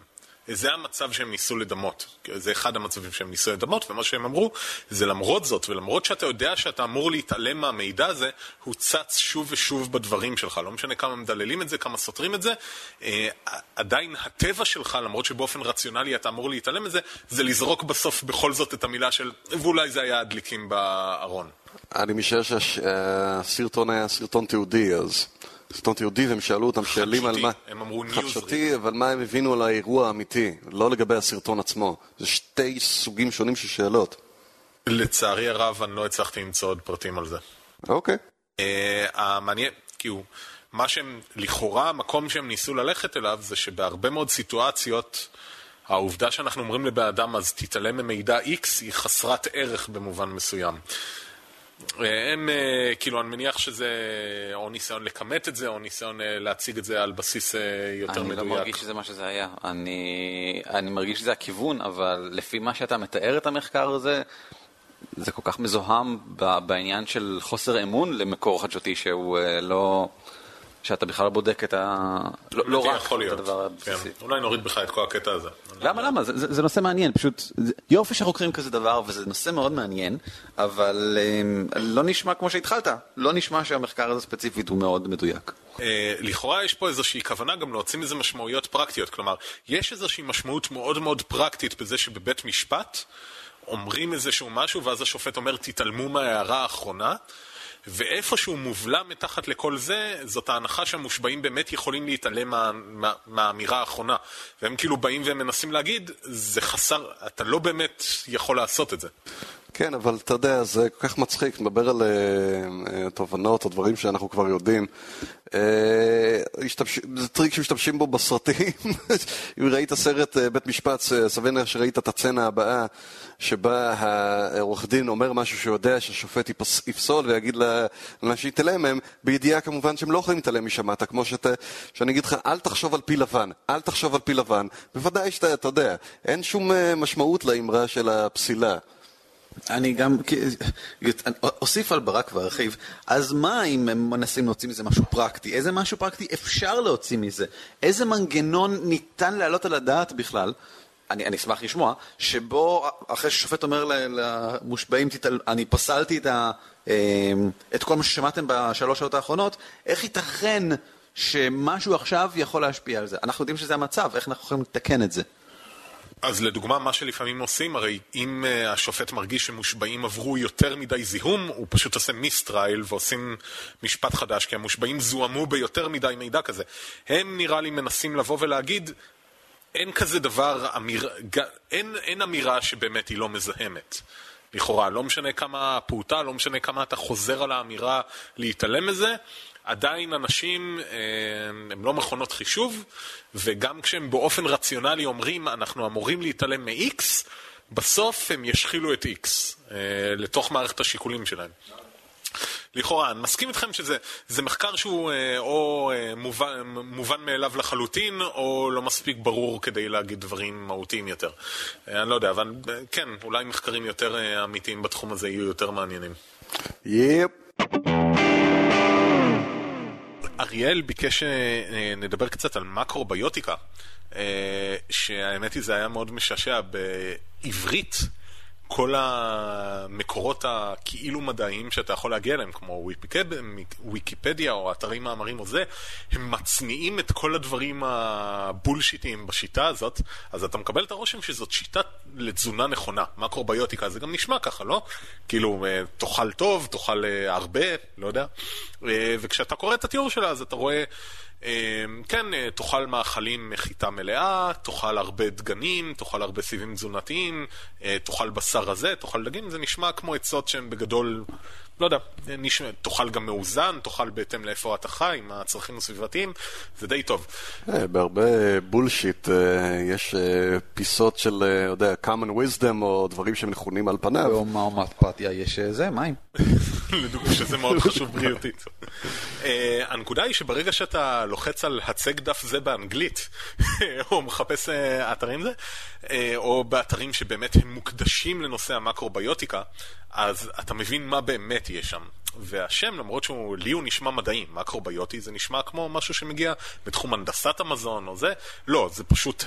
זה המצב שהם ניסו לדמות. זה אחד המצבים שהם ניסו לדמות, ומה שהם אמרו, זה למרות זאת, ולמרות שאתה יודע שאתה אמור להתעלם מהמידע הזה, הוא צץ שוב ושוב בדברים שלך. לא משנה כמה מדללים את זה, כמה סותרים את זה, עדיין הטבע שלך, למרות שבאופן רציונלי אתה אמור להתעלם את זה, זה לזרוק בסוף בכל זאת את המילה של, ואולי זה היה הדליקים בארון. אני משער שהסרטון היה סרטון תיעודי, אז סרטון תיעודי, והם שאלו אותם שאלים על מה... הם אמרו חדשותי, אבל מה הם הבינו על האירוע האמיתי, לא לגבי הסרטון עצמו. זה שתי סוגים שונים של שאלות. לצערי הרב, אני לא הצלחתי למצוא עוד פרטים על זה. אוקיי. המעניין, כאילו, מה שהם, לכאורה, המקום שהם ניסו ללכת אליו, זה שבהרבה מאוד סיטואציות, העובדה שאנחנו אומרים לבן אדם, אז תתעלם ממידע X, היא חסרת ערך במובן מסוים. הם, כאילו, אני מניח שזה או ניסיון לקמת את זה, או ניסיון להציג את זה על בסיס יותר מדויק. אני לא מרגיש שזה מה שזה היה. אני מרגיש שזה הכיוון, אבל לפי מה שאתה מתאר את המחקר הזה, זה כל כך מזוהם בעניין של חוסר אמון למקור חדשותי, שהוא לא... שאתה בכלל בודק את לא רק את הדבר הבסיסי. אולי נוריד בך את כל הקטע הזה. למה? זה נושא מעניין, פשוט יופי שחוקרים כזה דבר, וזה נושא מאוד מעניין, אבל לא נשמע כמו שהתחלת, לא נשמע שהמחקר הזה ספציפית הוא מאוד מדויק. לכאורה יש פה איזושהי כוונה גם להוציא מזה משמעויות פרקטיות, כלומר, יש איזושהי משמעות מאוד מאוד פרקטית בזה שבבית משפט אומרים איזשהו משהו, ואז השופט אומר, תתעלמו מההערה האחרונה, ואיפשהו מובלע מתחת לכל זה, זאת ההנחה שהמושבעים באמת יכולים להתעלם מהאמירה האחרונה. והם כאילו באים והם מנסים להגיד, זה חסר, אתה לא באמת יכול לעשות את זה. כן, אבל אתה יודע, זה כל כך מצחיק, מדבר על תובנות או דברים שאנחנו כבר יודעים. זה טריק שמשתמשים בו בסרטים. אם ראית סרט בית משפט, סביר שראית את הצנה הבאה, שבה העורך דין אומר משהו שיודע שהשופט יפסול ויגיד לאנשים להתעלם מהם, בידיעה כמובן שהם לא יכולים להתעלם משמעת, כמו שאני אגיד לך, אל תחשוב על פיל לבן, אל תחשוב על פיל לבן. בוודאי שאתה יודע, אין שום משמעות לאמרה של הפסילה. אני גם אוסיף על ברק והרחיב, אז מה אם הם מנסים להוציא מזה משהו פרקטי? איזה משהו פרקטי אפשר להוציא מזה? איזה מנגנון ניתן להעלות על הדעת בכלל? אני אשמח לשמוע, שבו אחרי ששופט אומר למושבעים, אני פסלתי את כל מה ששמעתם בשלוש שעות האחרונות, איך ייתכן שמשהו עכשיו יכול להשפיע על זה? אנחנו יודעים שזה המצב, איך אנחנו יכולים לתקן את זה? אז לדוגמה, מה שלפעמים עושים, הרי אם השופט מרגיש שמושבעים עברו יותר מדי זיהום, הוא פשוט עושה מיסטרייל ועושים משפט חדש, כי המושבעים זוהמו ביותר מדי מידע כזה. הם נראה לי מנסים לבוא ולהגיד, אין כזה דבר, אין אמירה שבאמת היא לא מזהמת. לכאורה, לא משנה כמה פעוטה, לא משנה כמה אתה חוזר על האמירה להתעלם מזה, עדיין אנשים הם לא מכונות חישוב, וגם כשהם באופן רציונלי אומרים אנחנו אמורים להתעלם מ-X, בסוף הם ישחילו את X לתוך מערכת השיקולים שלהם. לכאורה, אני מסכים איתכם שזה מחקר שהוא או מובן מאליו לחלוטין, או לא מספיק ברור כדי להגיד דברים מהותיים יותר. אני לא יודע, אבל כן, אולי מחקרים יותר אמיתיים בתחום הזה יהיו יותר מעניינים. יפ. אריאל ביקש שנדבר קצת על מקרוביוטיקה, שהאמת היא זה היה מאוד משעשע. בעברית כל המקורות הכאילו מדעיים שאתה יכול להגיע אליהם, כמו ויקיפדיה או אתרים מאמרים או זה, הם מצניעים את כל הדברים הבולשיטיים בשיטה הזאת, אז אתה מקבל את הרושם שזאת שיטה לתזונה נכונה. מקרוביוטיקה, זה גם נשמע ככה, לא? כאילו, תאכל טוב, תאכל הרבה, לא יודע. וכשאתה קורא את התיאור שלה, אז אתה רואה כן, תאכל מאכלים מחיטה מלאה, תאכל הרבה דגנים, תאכל הרבה סיבים תזונתיים, תאכל בשר הזה, תאכל דגים, זה נשמע כמו עצות שהן בגדול, לא יודע, תאכל גם מאוזן, תאכל בהתאם לאיפה אתה חי, עם הצרכים הסביבתיים, זה די טוב. בהרבה בולשיט יש פיסות של, יודע, common wisdom או דברים שהם נכונים על פניו. בהומאופתיה יש זה, מים. לדוגמה שזה מאוד חשוב בריאותית. הנקודה היא שברגע שאתה לוחץ על הצג דף זה באנגלית, או מחפש אתרים זה, או באתרים שבאמת הם מוקדשים לנושא המקרוביוטיקה, אז אתה מבין מה באמת יש שם. והשם, למרות לי הוא נשמע מדעי, מקרוביוטי, זה נשמע כמו משהו שמגיע בתחום הנדסת המזון או זה, לא, זה פשוט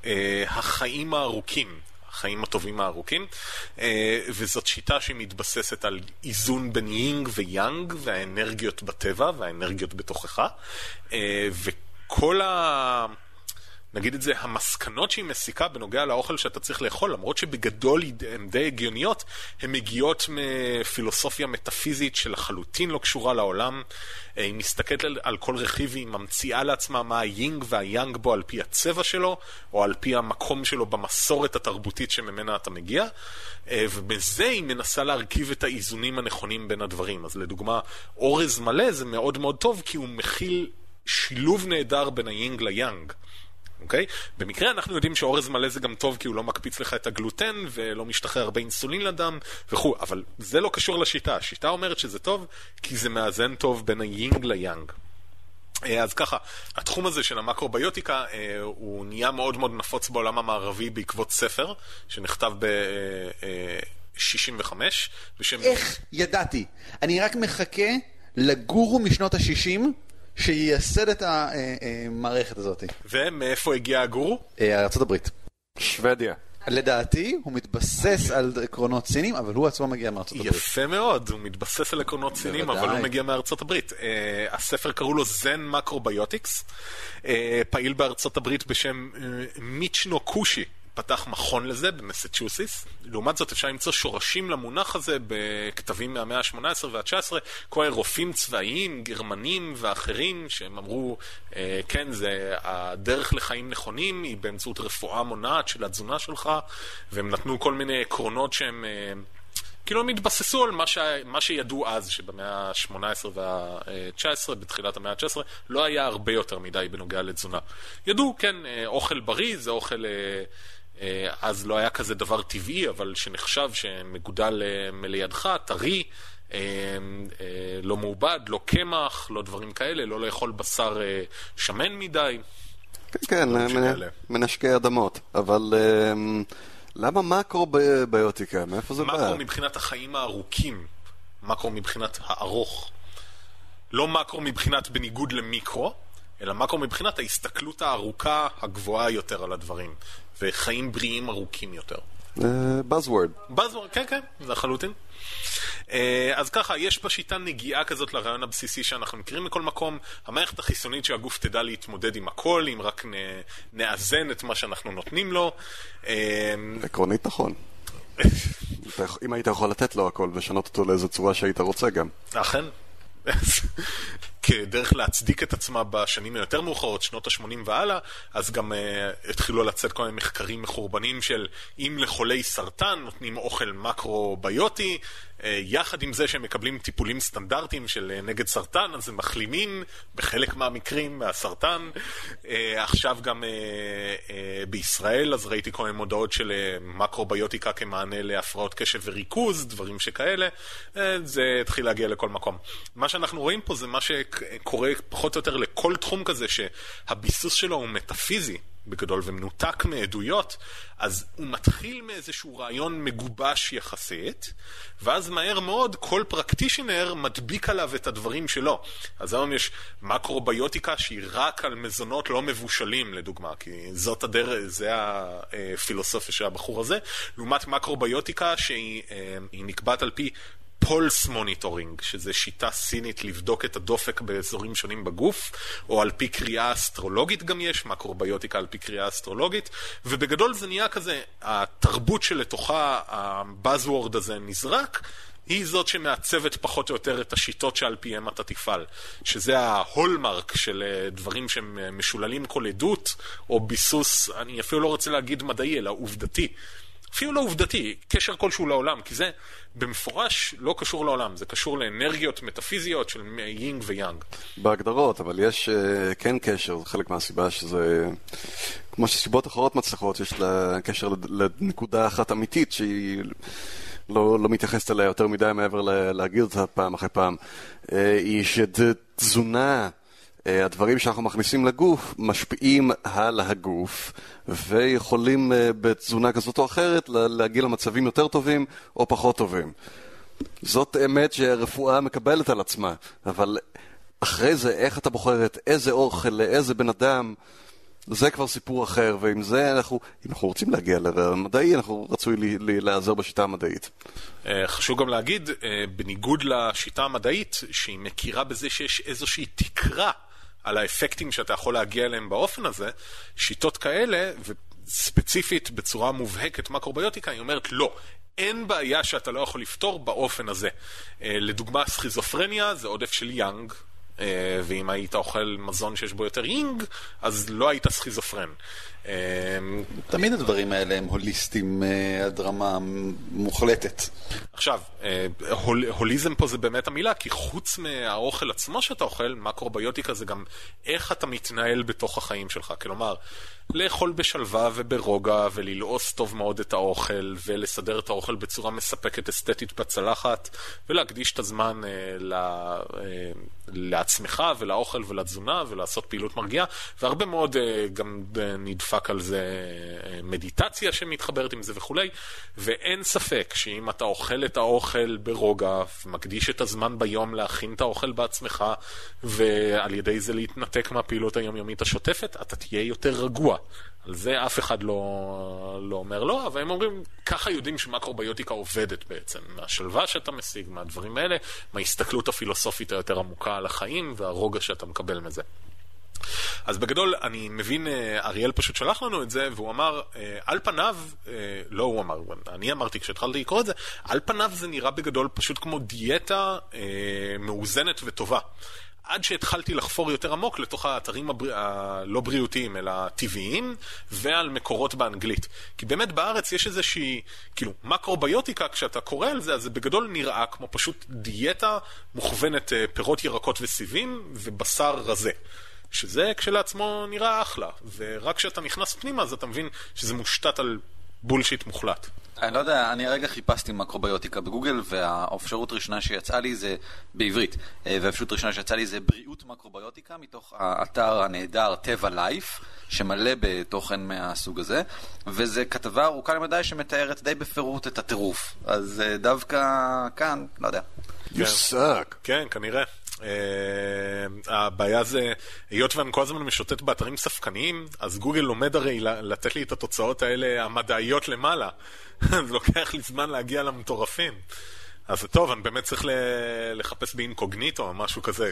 החיים הארוכים. החיים הטובים הארוכים, וזאת שיטה שמתבססת על איזון בין יינג ויאנג והאנרגיות בטבע והאנרגיות בתוכך, וכל נגיד את זה, המסקנות שהיא מסיקה בנוגע לאוכל שאתה צריך לאכול, למרות שבגדול הן די הגיוניות, הן מגיעות מפילוסופיה מטאפיזית שלחלוטין לא קשורה לעולם. היא מסתכלת על כל רכיב, היא ממציאה לעצמה מה היינג והיאנג בו על פי הצבע שלו, או על פי המקום שלו במסורת התרבותית שממנה אתה מגיע, ובזה היא מנסה להרכיב את האיזונים הנכונים בין הדברים. אז לדוגמה, אורז מלא זה מאוד מאוד טוב, כי הוא מכיל שילוב נהדר בין היינג ליאנג. אוקיי? במקרה אנחנו יודעים שאורז מלא זה גם טוב כי הוא לא מקפיץ לך את הגלוטן ולא משתחרר הרבה אינסולין לדם וכו', אבל זה לא קשור לשיטה. השיטה אומרת שזה טוב כי זה מאזן טוב בין היינג ליאנג. אז ככה, התחום הזה של המקרוביוטיקה הוא נהיה מאוד מאוד נפוץ בעולם המערבי בעקבות ספר שנכתב ב-65 בשם... איך ידעתי? אני רק מחכה לגורו משנות ה-60 שייסד את המערכת הזאת. ומאיפה הגיע הגורו? ארצות הברית. שוודיה. לדעתי הוא מתבסס על עקרונות סינים, אבל הוא עצמו מגיע מארצות הברית. יפה מאוד, הוא מתבסס על עקרונות סינים, אבל הוא מגיע מארצות הברית. הספר קראו לו זן מקרוביוטיקס, פעיל בארצות הברית בשם מיצ'נו קושי. פתח מכון לזה במסצ'וסטס. לעומת זאת אפשר למצוא שורשים למונח הזה בכתבים מהמאה ה-18 וה-19, כל רופאים צבאיים, גרמנים ואחרים שהם אמרו, כן, זה הדרך לחיים נכונים, היא באמצעות רפואה מונעת של התזונה שלך, והם נתנו כל מיני עקרונות שהם כאילו הם התבססו על מה שידעו אז, שבמאה ה-18 וה-19, בתחילת המאה ה-19, לא היה הרבה יותר מדי בנוגע לתזונה. ידעו, כן, אוכל בריא, זה אוכל... אז לא היה כזה דבר טבעי, אבל שנחשב שמגודל לידך, טרי, לא מעובד, לא קמח, לא דברים כאלה, לא לאכול בשר שמן מדי. כן, מנשקי אדמות. אבל למה מקרוביוטיקה? מאיפה זה בא? מקרו מבחינת החיים הארוכים, מקרו מבחינת הארוך. לא מקרו מבחינת בניגוד למיקרו, אלא מקרו מבחינת ההסתכלות הארוכה הגבוהה יותר על הדברים. וחיים בריאים ארוכים יותר. Buzzword. Buzzword, כן, כן, זה לחלוטין. אז ככה, יש בשיטה נגיעה כזאת לרעיון הבסיסי שאנחנו מכירים מכל מקום. המערכת החיסונית שהגוף תדע להתמודד עם הכל, אם רק נאזן את מה שאנחנו נותנים לו. עקרונית נכון. אם היית יכול לתת לו הכל ושנות אותו לאיזו צורה שהיית רוצה גם. אכן. כדרך להצדיק את עצמה בשנים היותר מאוחרות, שנות ה-80 והלאה, אז גם התחילו לצאת כל מיני מחקרים מחורבנים של אם לחולי סרטן נותנים אוכל מקרוביוטי, יחד עם זה שהם מקבלים טיפולים סטנדרטיים של נגד סרטן, אז הם מחלימים בחלק מהמקרים מהסרטן. עכשיו גם בישראל, אז ראיתי כל מיני מודעות של מקרוביוטיקה כמענה להפרעות קשב וריכוז, דברים שכאלה. זה התחיל להגיע לכל מקום. מה שאנחנו רואים פה זה מה שקורה פחות או יותר לכל תחום כזה, שהביסוס שלו הוא מטאפיזי בגדול ומנותק מעדויות, אז הוא מתחיל מאיזשהו רעיון מגובש יחסית, ואז מהר מאוד כל פרקטישנר מדביק עליו את הדברים שלו. אז היום יש מקרוביוטיקה שהיא רק על מזונות לא מבושלים, לדוגמה, כי זאת הדרך, זה הפילוסופיה של הבחור הזה, לעומת מקרוביוטיקה שהיא נקבעת על פי פולס מוניטורינג, שזה שיטה סינית לבדוק את הדופק באזורים שונים בגוף, או על פי קריאה אסטרולוגית גם יש, מקרוביוטיקה על פי קריאה אסטרולוגית, ובגדול זה נהיה כזה, התרבות שלתוכה הבאזוורד הזה נזרק, היא זאת שמעצבת פחות או יותר את השיטות שעל פיהם אתה תפעל, שזה ההולמרק של דברים שמשוללים כל עדות, או ביסוס, אני אפילו לא רוצה להגיד מדעי, אלא עובדתי. אפילו לא עובדתי, קשר כלשהו לעולם, כי זה במפורש לא קשור לעולם, זה קשור לאנרגיות מטאפיזיות של יינג ויאנג. בהגדרות, אבל יש כן קשר, זה חלק מהסיבה שזה, כמו שסיבות אחרות מצליחות, יש לה קשר לנקודה אחת אמיתית שהיא לא מתייחסת אליה יותר מדי מעבר להגיד אותה פעם אחרי פעם, היא שתזונה, הדברים שאנחנו מכניסים לגוף משפיעים על הגוף ויכולים בתזונה כזאת או אחרת להגיע למצבים יותר טובים או פחות טובים. זאת אמת שהרפואה מקבלת על עצמה, אבל אחרי זה איך אתה בוחרת איזה אוכל לאיזה בן אדם, זה כבר סיפור אחר, ועם זה אם אנחנו רוצים להגיע לרעיון מדעי, אנחנו רצוי לעזר בשיטה המדעית. חשוב גם להגיד, בניגוד לשיטה המדעית, שהיא מכירה בזה שיש איזושהי תקרה על האפקטים שאתה יכול להגיע אליהם באופן הזה, שיטות כאלה, וספציפית בצורה מובהקת מקרוביוטיקה, היא אומרת לא. אין בעיה שאתה לא יכול לפתור באופן הזה. לדוגמה, סכיזופרניה זה עודף של יאנג, ואם היית אוכל מזון שיש בו יותר יינג, אז לא היית סכיזופרן. תמיד הדברים האלה הם הוליסטים עד רמה מוחלטת. עכשיו, הוליזם פה זה באמת המילה, כי חוץ מהאוכל עצמו שאתה אוכל, מקרוביוטיקה זה גם איך אתה מתנהל בתוך החיים שלך. כלומר, לאכול בשלווה וברוגע וללעוס טוב מאוד את האוכל ולסדר את האוכל בצורה מספקת אסתטית בצלחת ולהקדיש את הזמן לעצמך ולאוכל ולתזונה ולעשות פעילות מרגיעה, והרבה מאוד גם נדפק על זה מדיטציה שמתחברת עם זה וכולי, ואין ספק שאם אתה אוכל את האוכל ברוגע ומקדיש את הזמן ביום להכין את האוכל בעצמך ועל ידי זה להתנתק מהפעילות היומיומית השוטפת, אתה תהיה יותר רגוע. על זה אף אחד לא אומר לא, אבל הם אומרים, ככה יודעים שמקרוביוטיקה עובדת בעצם, מהשלווה שאתה משיג, מהדברים האלה, מההסתכלות הפילוסופית היותר עמוקה על החיים והרוגע שאתה מקבל מזה. אז בגדול, אני מבין, אריאל פשוט שלח לנו את זה, והוא אמר, על פניו, לא הוא אמר, אני אמרתי כשהתחלתי לקרוא את זה, על פניו זה נראה בגדול פשוט כמו דיאטה מאוזנת וטובה. עד שהתחלתי לחפור יותר עמוק לתוך האתרים הלא בריאותיים, אלא טבעיים, ועל מקורות באנגלית. כי באמת בארץ יש איזושהי, כאילו, מקרוביוטיקה, כשאתה קורא על זה, אז זה בגדול נראה כמו פשוט דיאטה מוכוונת פירות, ירקות וסיבים, ובשר רזה. שזה כשלעצמו נראה אחלה. ורק כשאתה נכנס פנימה, אז אתה מבין שזה מושתת על בולשיט מוחלט. אני לא יודע, אני הרגע חיפשתי מקרוביוטיקה בגוגל, והאפשרות הראשונה שיצאה לי זה בעברית, והאפשרות הראשונה שיצאה לי זה בריאות מקרוביוטיקה, מתוך האתר הנהדר טבע לייף, שמלא בתוכן מהסוג הזה, וזה כתבה ארוכה למדי שמתארת די בפירוט את הטירוף. אז דווקא כאן, לא יודע. You suck. כן, כנראה. הבעיה זה, היות ואני כל הזמן משוטט באתרים ספקניים, אז גוגל לומד הרי לתת לי את התוצאות האלה המדעיות למעלה. אז לוקח לי זמן להגיע למטורפים. אז טוב, אני באמת צריך לחפש באינקוגניטו או משהו כזה.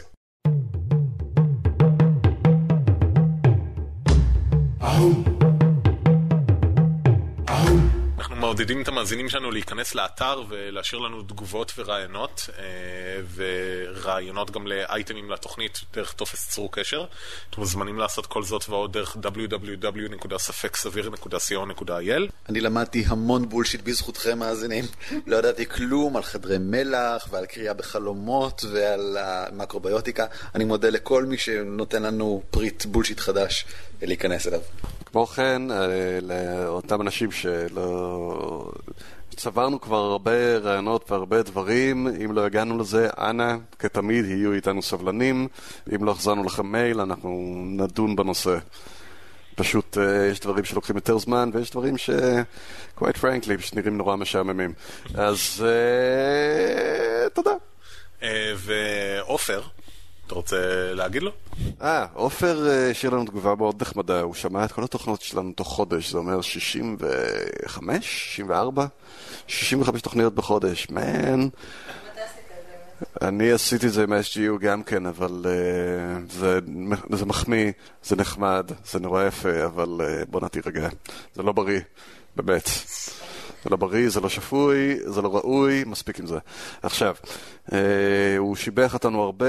אנחנו מעודדים את המאזינים שלנו להיכנס לאתר ולהשאיר לנו תגובות ורעיונות, ורעיונות גם לאייטמים לתוכנית דרך טופס צרו קשר. אתם מוזמנים לעשות כל זאת ועוד דרך www.ספקסביר.co.il. אני למדתי המון בולשיט בזכותכם מאזינים. לא ידעתי כלום על חדרי מלח ועל קריאה בחלומות ועל המקרוביוטיקה. אני מודה לכל מי שנותן לנו פריט בולשיט חדש להיכנס אליו. כמו כן, לאותם אנשים שלא... צברנו כבר הרבה רעיונות והרבה דברים, אם לא הגענו לזה, אנא, כתמיד, יהיו איתנו סבלנים. אם לא החזרנו לכם מייל, אנחנו נדון בנושא. פשוט יש דברים שלוקחים יותר זמן, ויש דברים ש... quite frankly, שנראים נורא משעממים. אז תודה. ואופר, אתה רוצה להגיד לו? אופר השאיר לנו תגובה מאוד נחמדה, הוא שמע את כל התוכנות שלנו תוך חודש, זה אומר 65, 64, 65 תוכניות בחודש, מן. אני עשיתי את זה עם ה-SGU גם כן, אבל זה מחמיא, זה נחמד, זה נורא יפה, אבל בוא נתי רגע, זה לא בריא, באמת. זה לא בריא, זה לא שפוי, זה לא ראוי, מספיק עם זה. עכשיו, הוא שיבח אותנו הרבה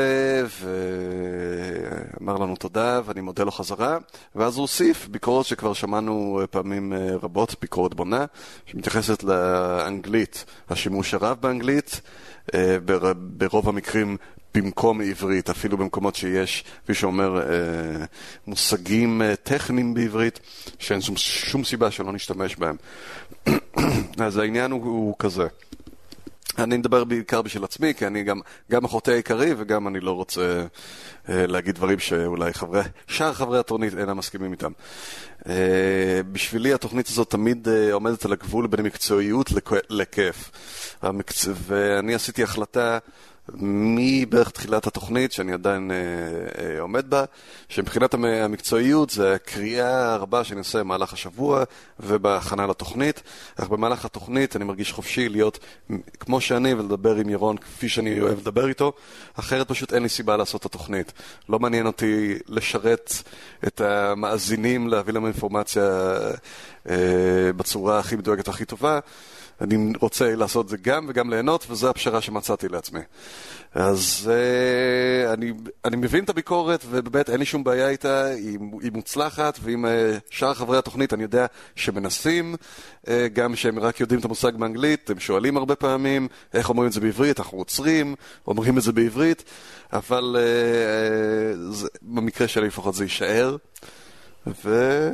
ואמר לנו תודה, ואני מודה לו חזרה, ואז הוא הוסיף ביקורת שכבר שמענו פעמים רבות, ביקורת בונה, שמתייחסת לאנגלית, השימוש הרב באנגלית, ברוב המקרים במקום עברית, אפילו במקומות שיש, כפי שאומר, מושגים טכניים בעברית, שאין שום סיבה שלא נשתמש בהם. אז העניין הוא כזה. אני מדבר בעיקר בשביל עצמי, כי אני גם החוטא העיקרי, וגם אני לא רוצה להגיד דברים שאולי שאר חברי התוכנית אינם מסכימים איתם. בשבילי התוכנית הזאת תמיד עומדת על הגבול בין מקצועיות לכיף. ואני עשיתי החלטה מבערך תחילת התוכנית, שאני עדיין עומד בה, שמבחינת המקצועיות זה הקריאה הרבה שאני עושה במהלך השבוע ובהכנה לתוכנית. אך במהלך התוכנית אני מרגיש חופשי להיות כמו שאני ולדבר עם ירון כפי שאני אוהב לדבר איתו, אחרת פשוט אין לי סיבה לעשות את התוכנית. לא מעניין אותי לשרת את המאזינים, להביא להם אינפורמציה בצורה הכי מדויקת, הכי טובה. אני רוצה לעשות את זה גם וגם ליהנות, וזו הפשרה שמצאתי לעצמי. אז אני מבין את הביקורת, ובאמת אין לי שום בעיה איתה, היא מוצלחת, ועם שאר חברי התוכנית אני יודע שמנסים, גם שהם רק יודעים את המושג באנגלית, הם שואלים הרבה פעמים, איך אומרים את זה בעברית, אנחנו עוצרים, אומרים את זה בעברית, אבל במקרה שלי לפחות זה יישאר, ומקווה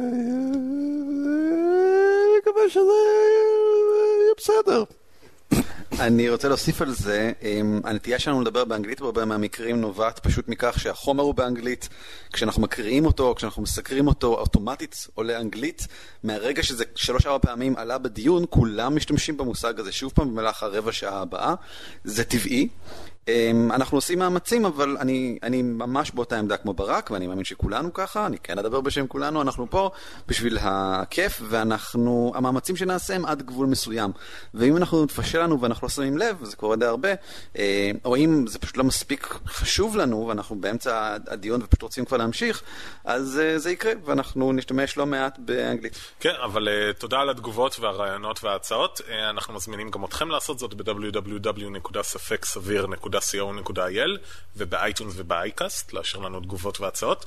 שזה בסדר. אני רוצה להוסיף על זה, הנטייה שלנו לדבר באנגלית בהרבה מהמקרים נובעת פשוט מכך שהחומר הוא באנגלית, כשאנחנו מקריאים אותו, כשאנחנו מסקרים אותו, אוטומטית עולה אנגלית, מהרגע שזה 3-4 פעמים עלה בדיון, כולם משתמשים במושג הזה, שוב פעם במהלך הרבע שעה הבאה, זה טבעי. אנחנו עושים מאמצים, אבל אני ממש באותה עמדה כמו ברק, ואני מאמין שכולנו ככה, אני כן אדבר בשם כולנו, אנחנו פה בשביל הכיף, המאמצים שנעשה הם עד גבול מסוים. ואם אנחנו נתפשל לנו ואנחנו לא שמים לב, וזה קורה די הרבה, או אם זה פשוט לא מספיק חשוב לנו, ואנחנו באמצע הדיון ופשוט רוצים כבר להמשיך, אז זה יקרה, ואנחנו נשתמש לא מעט באנגלית. כן, אבל תודה על התגובות והרעיונות וההצעות. אנחנו מזמינים גם אתכם לעשות זאת ב-www.safeksavir.co.il ובאייטונס ובאייקאסט, לאשר לנו תגובות והצעות.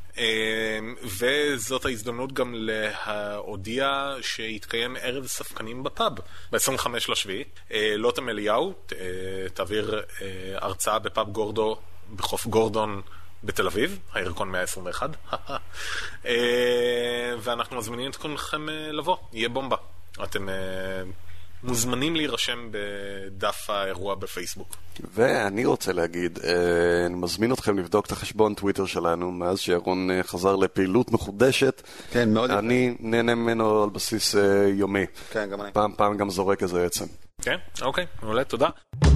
וזאת ההזדמנות גם להודיע שיתקיים ערב ספקנים בפאב ב-25 לשביעי. לוטם אליהו תעביר הרצאה בפאב גורדו בחוף גורדון בתל אביב, הירקון 121. ואנחנו מזמינים את כולכם לבוא, יהיה בומבה. אתם מוזמנים להירשם בדף האירוע בפייסבוק. ואני רוצה להגיד, אני מזמין אתכם לבדוק את החשבון טוויטר שלנו, מאז שירון חזר לפעילות מחודשת. כן, מאוד יפה. אני נהנה ממנו על בסיס יומי. כן, גם אני. פעם גם זורק איזה עצם. כן, אוקיי, מעולה, תודה.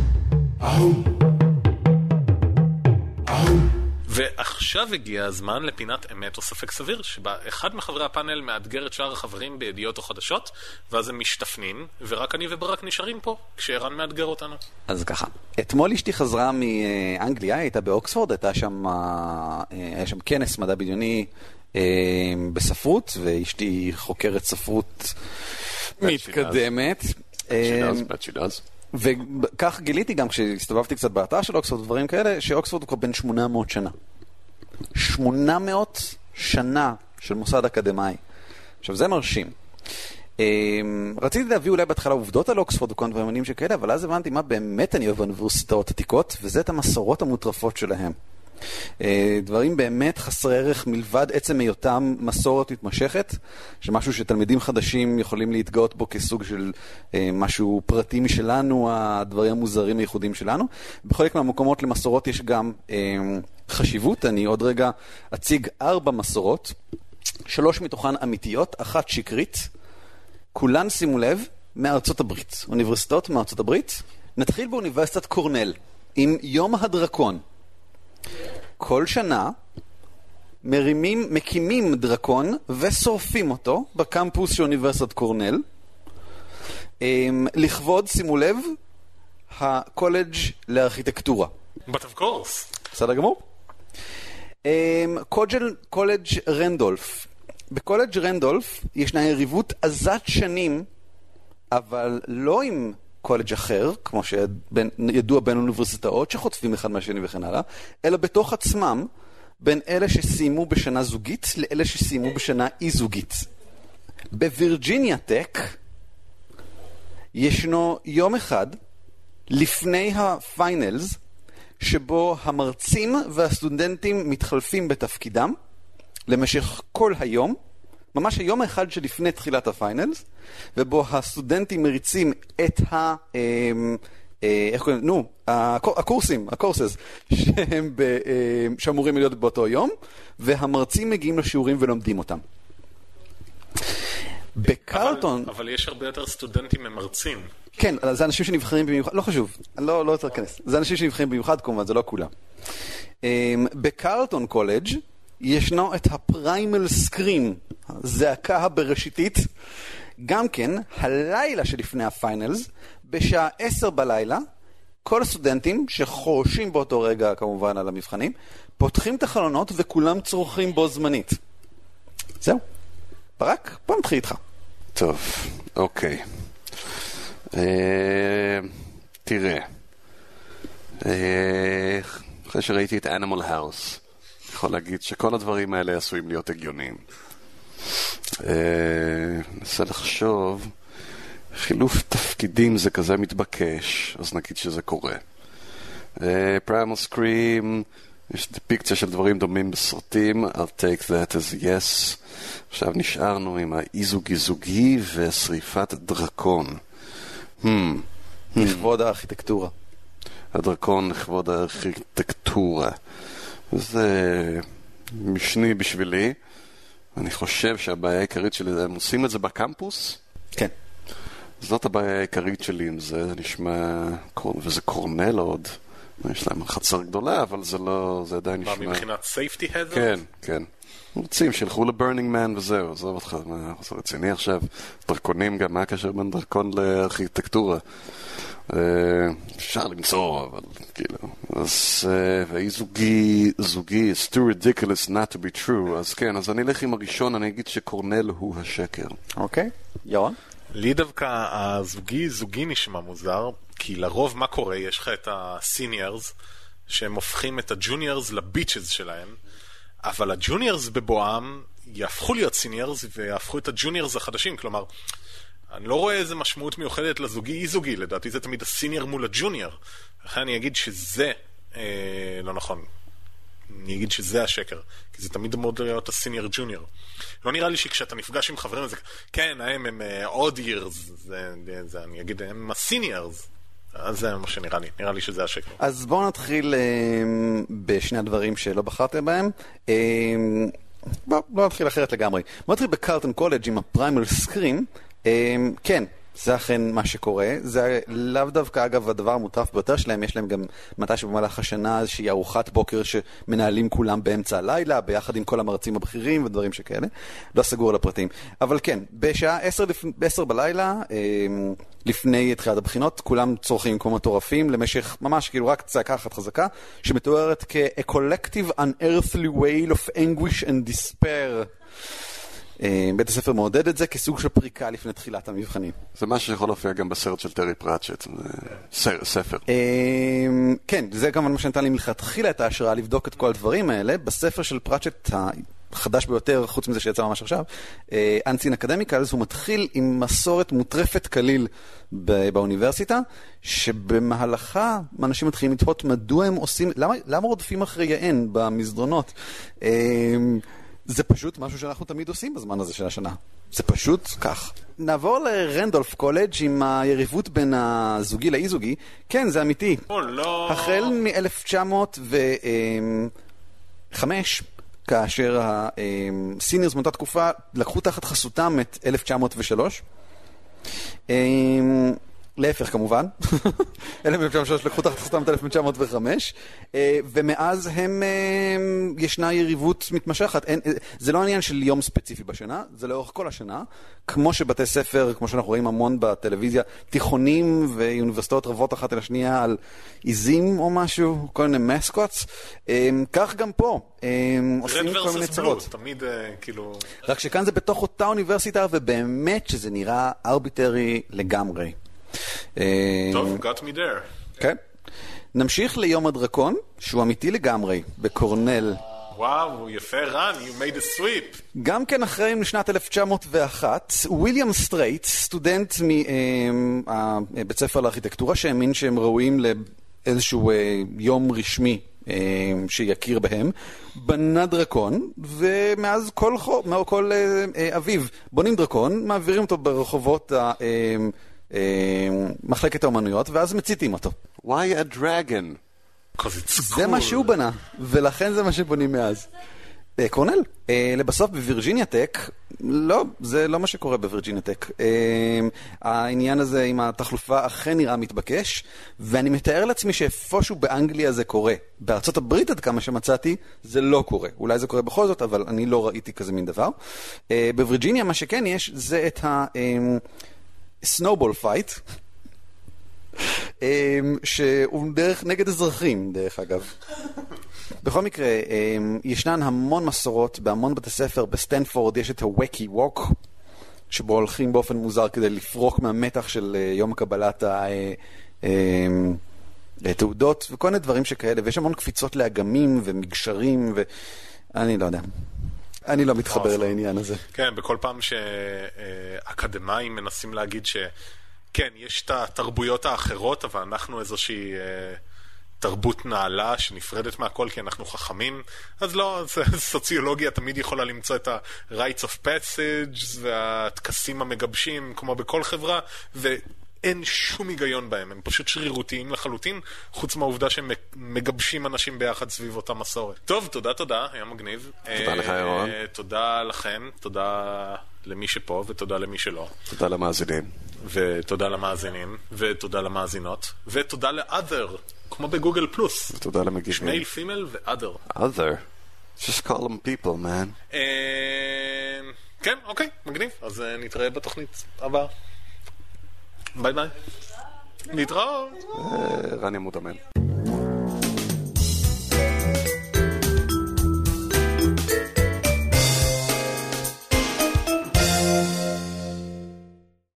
ועכשיו הגיע הזמן לפינת אמת או ספק סביר, שבה אחד מחברי הפאנל מאתגר את שאר החברים בידיעות או חדשות, ואז הם משתפנים, ורק אני וברק נשארים פה, כשערן מאתגר אותנו. אז ככה, אתמול אשתי חזרה מאנגליה, הייתה באוקספורד, היה שם כנס מדע בדיוני בספרות, ואשתי חוקרת ספרות מתקדמת. וכך גיליתי גם כשהסתובבתי קצת באתר של אוקספורד ודברים כאלה, שאוקספורד הוא כבר בין 800 שנה. 800 שנה של מוסד אקדמי. עכשיו זה מרשים. רציתי להביא אולי בהתחלה עובדות על אוקספורד וכל דברים שכאלה, אבל אז הבנתי מה באמת אני אוהב באוניברסיטאות עתיקות, וזה את המסורות המוטרפות שלהם. דברים באמת חסרי ערך מלבד עצם היותם מסורת מתמשכת, שמשהו שתלמידים חדשים יכולים להתגאות בו כסוג של משהו פרטי משלנו, הדברים המוזרים הייחודיים שלנו. בחלק מהמקומות למסורות יש גם חשיבות. אני עוד רגע אציג 4 מסורות, 3 מתוכן אמיתיות, 1 שקרית, כולן שימו לב מארצות הברית, אוניברסיטאות מארצות הברית. נתחיל באוניברסיטת קורנל עם יום הדרקון. כל שנה מקימים דרקון ושורפים אותו בקמפוס של אוניברסיטת קורנל, לכבוד, שימו לב, הקולג' לארכיטקטורה. But of course. בסדר גמור. קולג' רנדולף. בקולג' רנדולף ישנה יריבות עזת שנים, אבל לא עם קולג' אחר, כמו שידוע בין אוניברסיטאות שחוטפים אחד מהשני וכן הלאה, אלא בתוך עצמם, בין אלה שסיימו בשנה זוגית לאלה שסיימו בשנה אי-זוגית. בווירג'יניה טק ישנו יום אחד לפני הפיינלס, שבו המרצים והסטודנטים מתחלפים בתפקידם למשך כל היום, ממש היום האחד שלפני תחילת הפיינלס, ובו הסטודנטים מריצים את הקורסס שהם שאמורים להיות באותו יום, והמרצים מגיעים לשיעורים ולומדים אותם. בקרלטון... אבל יש הרבה יותר סטודנטים ממרצים. כן, זה אנשים שנבחרים במיוחד, לא חשוב, אני לא יותר כנס. זה אנשים שנבחרים במיוחד, כמובן, זה לא כולם. בקרלטון קולג' ישנו את הפריימל סקרין, הזעקה הבראשיתית, גם כן, הלילה שלפני הפיינלס, בשעה 10 בלילה, כל הסטודנטים שחורשים באותו רגע כמובן על המבחנים, פותחים את החלונות וכולם צורכים בו זמנית. זהו. ברק, בוא נתחיל איתך. טוב, אוקיי. תראה. אחרי שראיתי את Animal House, יכול להגיד שכל הדברים האלה עשויים להיות הגיוניים. נסה לחשוב, חילוף תפקידים זה כזה מתבקש, אז נגיד שזה קורה. Primal Scream, יש דפיקציה של דברים דומים בסרטים, I'll take that as yes. עכשיו נשארנו עם האי-זוגי-זוגי ושריפת דרקון. לכבוד הארכיטקטורה. הדרקון לכבוד הארכיטקטורה. זה משני בשבילי. אני חושב שהבעיה העיקרית שלי, הם עושים את זה בקמפוס? כן. זאת הבעיה העיקרית שלי עם זה, זה נשמע, וזה קורנל עוד. יש להם חצר גדולה, אבל זה לא, זה עדיין נשמע... מה, מבחינת safety hazard? כן, כן. רוצים, שילכו לברנינג מן וזהו, עזוב אותך, זה רציני עכשיו. דרקונים גם, מה הקשר בין דרקון לארכיטקטורה? אפשר למצוא, אבל כאילו... אז, והיא זוגי, it's too ridiculous not to be true, אז כן, אז אני אלך עם הראשון, אני אגיד שקורנל הוא השקר. אוקיי, ירון? לי דווקא הזוגי נשמע מוזר, כי לרוב מה קורה? יש לך את הסיניורס, שהם הופכים את הג'וניורס לביצ'ז שלהם, אבל הג'וניורס בבואם יהפכו להיות סיניורס ויהפכו את הג'וניורס החדשים, כלומר, אני לא רואה איזה משמעות מיוחדת לזוגי זוגי, לדעתי זה תמיד הסיניור מול הג'וניור, לכן אני אגיד שזה לא נכון, אני אגיד שזה השקר, כי זה תמיד מאוד להיות הסיניור ג'וניור. לא נראה לי שכשאתה נפגש עם חברים זה, כן, הם עוד years, אני אגיד, הם הסיניורס, אז זה מה שנראה לי, נראה לי שזה השקר. אז בואו נתחיל בשני הדברים שלא בחרתם בהם. בואו נתחיל אחרת לגמרי. בואו נתחיל בקרלטון קולג' עם הפריימל סקרין. כן, זה אכן מה שקורה. זה לאו דווקא, אגב, הדבר המוטרף ביותר שלהם. יש להם גם מתישהו במהלך השנה איזושהי ארוחת בוקר שמנהלים כולם באמצע הלילה, ביחד עם כל המרצים הבכירים ודברים שכאלה. לא סגור על הפרטים. אבל כן, בשעה 10 בלילה, לפני תחילת הבחינות, כולם צורכים כמו מטורפים למשך ממש כאילו רק צעקה אחת חזקה, שמתוארת כ-a collective unearthly wail of anguish and despair. בית הספר מעודד את זה כסוג של פריקה לפני תחילת המבחנים. זה מה שיכול להופיע גם בסרט של טרי פראצ'ט, ספר. כן, זה גם מה שנתן לי מלכתחילה את ההשראה לבדוק את כל הדברים האלה. בספר של פראצ'ט החדש ביותר, חוץ מזה שיצא ממש עכשיו, אנסין אקדמיקלס, הוא מתחיל עם מסורת מוטרפת כליל באוניברסיטה, שבמהלכה אנשים מתחילים לתהות מדוע הם עושים, למה רודפים אחרי יען במסדרונות? זה פשוט משהו שאנחנו תמיד עושים בזמן הזה של השנה. זה פשוט כך. נעבור לרנדולף קולג' עם היריבות בין הזוגי לאי-זוגי. כן, זה אמיתי. לא. החל מ-1905, כאשר הסיניורס מאותה תקופה לקחו תחת חסותם את 1903. להפך כמובן, 1903 לקחו תחת חסותם את 1905, ומאז ישנה יריבות מתמשכת. זה לא עניין של יום ספציפי בשנה, זה לאורך כל השנה, כמו שבתי ספר, כמו שאנחנו רואים המון בטלוויזיה, תיכונים ואוניברסיטאות רבות אחת אל השנייה על עיזים או משהו, כל מיני מסקוטס, כך גם פה, עושים כל מיני צרות. תמיד כאילו... רק שכאן זה בתוך אותה אוניברסיטה, ובאמת שזה נראה ארביטרי לגמרי. טוב, got me there. כן. נמשיך ליום הדרקון, שהוא אמיתי לגמרי, בקורנל. וואו, יפה רן, you made a sweep. גם כן אחרי משנת 1901, וויליאם סטרייט, סטודנט מבית ספר לארכיטקטורה, שהאמין שהם ראויים לאיזשהו יום רשמי שיכיר בהם, בנה דרקון, ומאז כל אביב בונים דרקון, מעבירים אותו ברחובות מחלקת האומנויות, ואז מציתים אותו. Why a dragon? Because it's cool. זה מה שהוא בנה, ולכן זה מה שבונים מאז. קורנל. לבסוף בווירג'יניה טק, לא, זה לא מה שקורה בווירג'יניה טק. העניין הזה עם התחלופה אכן נראה מתבקש, ואני מתאר לעצמי שאיפשהו באנגליה זה קורה. בארצות הברית עד כמה שמצאתי, זה לא קורה. אולי זה קורה בכל זאת, אבל אני לא ראיתי כזה מין דבר. בווירג'יניה מה שכן יש, זה את הסנובול פייט, שהוא דרך נגד אזרחים, דרך אגב. בכל מקרה, ישנן המון מסורות בהמון בתי ספר. בסטנפורד יש את הווקי ווק, שבו הולכים באופן מוזר כדי לפרוק מהמתח של יום קבלת התעודות, וכל מיני דברים שכאלה, ויש המון קפיצות לאגמים ומגשרים, ואני לא יודע. אני לא מתחבר לעניין הזה. כן, בכל פעם שאקדמאים מנסים להגיד כן, יש את התרבויות האחרות, אבל אנחנו איזושהי תרבות נעלה שנפרדת מהכל כי אנחנו חכמים, אז לא, סוציולוגיה תמיד יכולה למצוא את ה-rites of passage והתקסים המגבשים כמו בכל חברה, ואין שום היגיון בהם, הם פשוט שרירותיים לחלוטין, חוץ מהעובדה שהם מגבשים אנשים ביחד סביב אותה מסורת. טוב, תודה, היה מגניב. תודה לך, ירון. תודה לכם, תודה למי שפה ותודה למי שלא. תודה למאזינים. ותודה למאזינים, ותודה למאזינות, ותודה ל-other, כמו בגוגל פלוס. ותודה למגיבים. שמייל, פימל ו-other. Other. Just call them people, man. כן, אוקיי, מגניב. אז נתראה בתוכנית הבאה. ביי ביי. נתראות. רני מודמן.